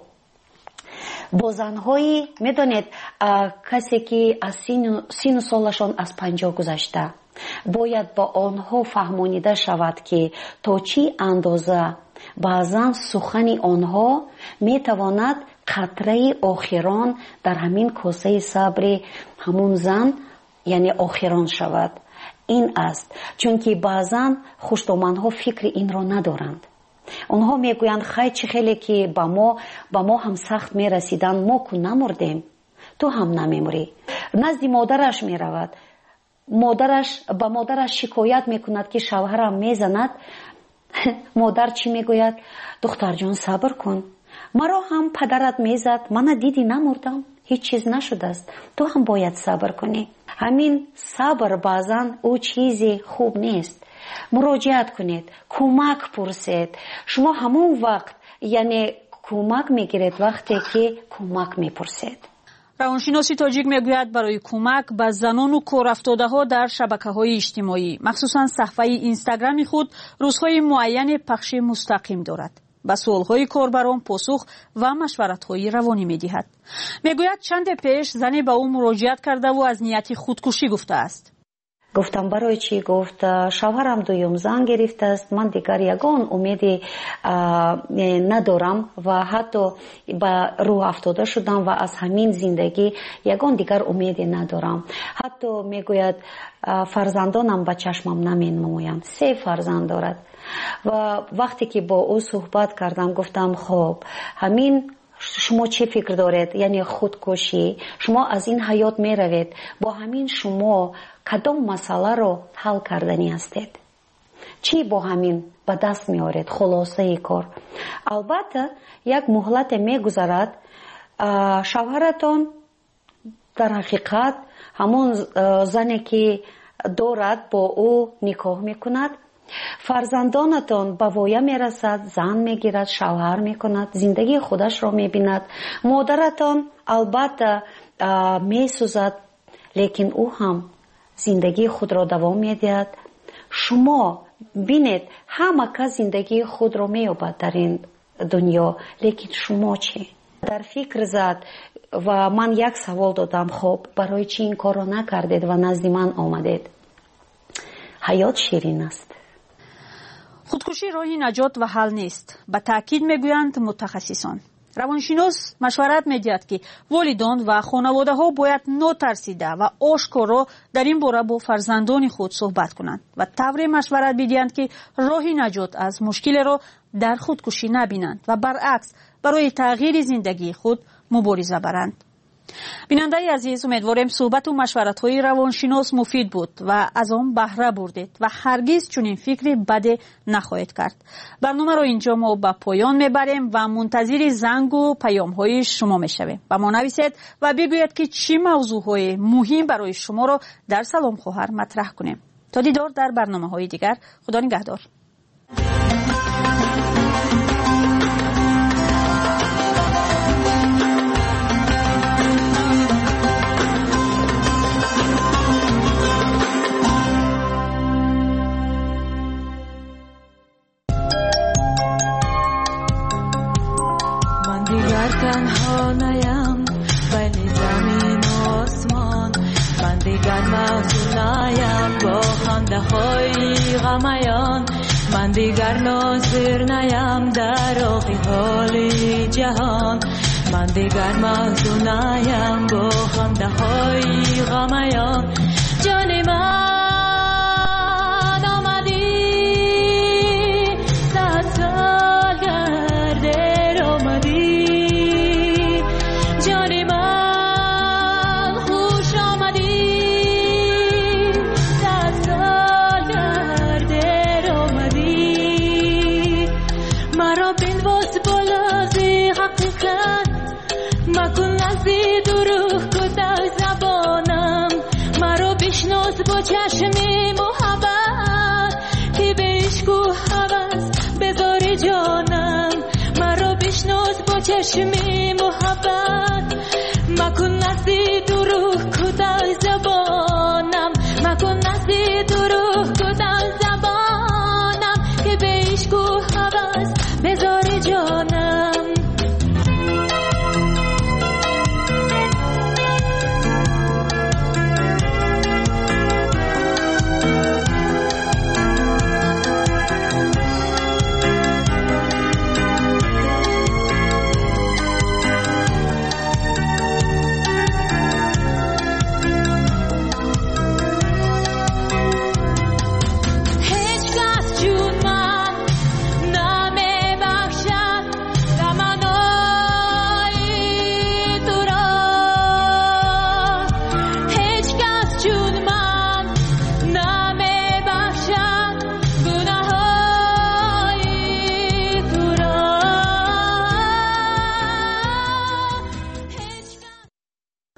با زنهایی میدانید کسی که از سین و سالشان از پنجاه گذشته باید با آنها فهمانیده شود که تا چی اندازه بعضا سخن آنها میتواند قطره آخران در همین کاسه صبر همون زن یعنی آخران شود. این است چون که بعضا خوشدامنها فکر این را ندارند. آنها میگویند خیلی چه خیلی که با ما با ما هم سخت میرسیدن، ما که نمردیم تو هم نمیمری. نزد مادرش میرود، مادرش با مادرش شکایت میکند که شوهرم میزند، مادر چی میگوید؟ دختر جان صبر کن، مرا هم پدرت میزد، من دیدی نمردم، هیچ چیز نشده است، تو هم باید صبر کنی. همین صبر بعضن او چیزی خوب نیست. مراجعت کنید، کمک پرسید. شما همون وقت یعنی کمک میگیرید وقتی که کمک میپرسید. روانشناسی تاجیک میگوید برای کمک به زنان و کارافتاده‌ها در شبکه‌های اجتماعی مخصوصا صفحه اینستاگرام خود روزهای معین پخش مستقیم دارد. به سوالهای کاربران پاسخ و مشورت‌های روانی می‌دهد. میگوید چند پیش زنی به او مراجعت کرده و از نیت خودکشی گفته است. گفتم برای چی؟ گفت شوهرم دویم زن گرفته است، من دیگر یگان امیدی ندارم و حتی به روح افتاده شدم و از همین زندگی یگان دیگر امیدی ندارم. حتی میگوید فرزندانم به چشمم نمینمایند، سه فرزند دارد. و وقتی که با او صحبت کردم گفتم خب همین شما چی فکر دارید؟ یعنی خودکشی، شما از این حیات می روید، با همین شما کدام مسئله رو حل کردنی هستید؟ چی با همین به دست می آورید؟ خلاصه ای کار. البته یک مهلت می گذارد، شوهرتان در حقیقت همون زنی که دارد با او نکاح می کند، فرزندانتان به وایه می رسد، زن می گیرد، شوهر می کند، زندگی خودش را می بیند. مادرتان البته می سوزد لیکن او هم زندگی خود را دوام می دهد. شما بینید همه کس زندگی خود را می یابد در این دنیا، لیکن شما چی؟ در فکر زد و من یک سوال دادم، خب برای چی این کار را نکردید و نزد من آمدید؟ حیات شیرین است. خودکشی راهی نجات و حل نیست. به تاکید میگویند متخصصان. روانشناس مشورت میدهد که والدان و خانواده ها باید نترسیده و آشکارا در این باره با فرزندان خود صحبت کنند و طوری مشورت بدهند که راهی نجات از مشکل را در خودکشی نبینند و برعکس برای تغییر زندگی خود مبارزه برند. بیننده عزیز، امیدواریم صحبت و مشورت‌های روانشناس مفید بود و از آن بهره بردید و هرگز چنین فکری بد نخواهید کرد. برنامه را اینجا ما به پایان میبریم و منتظر زنگ و پیام‌های شما میشویم. و ما نویسید و بگویید که چه موضوعهای مهم برای شما را در سلام خواهر مطرح کنیم. تا دیدار در برنامه‌های دیگر. خدا نگهدار. تنها نیم بین زمین و آسمان، من دیگر محزون نیم با خنده های غمیان، من دیگر ناظر نیم در آغی جهان، من دیگر محزون نیم با خنده های غمیان. جان من با چشمی محبت که به عشق و هوس بذاری جانم، مرا بشناس با چشمی محبت.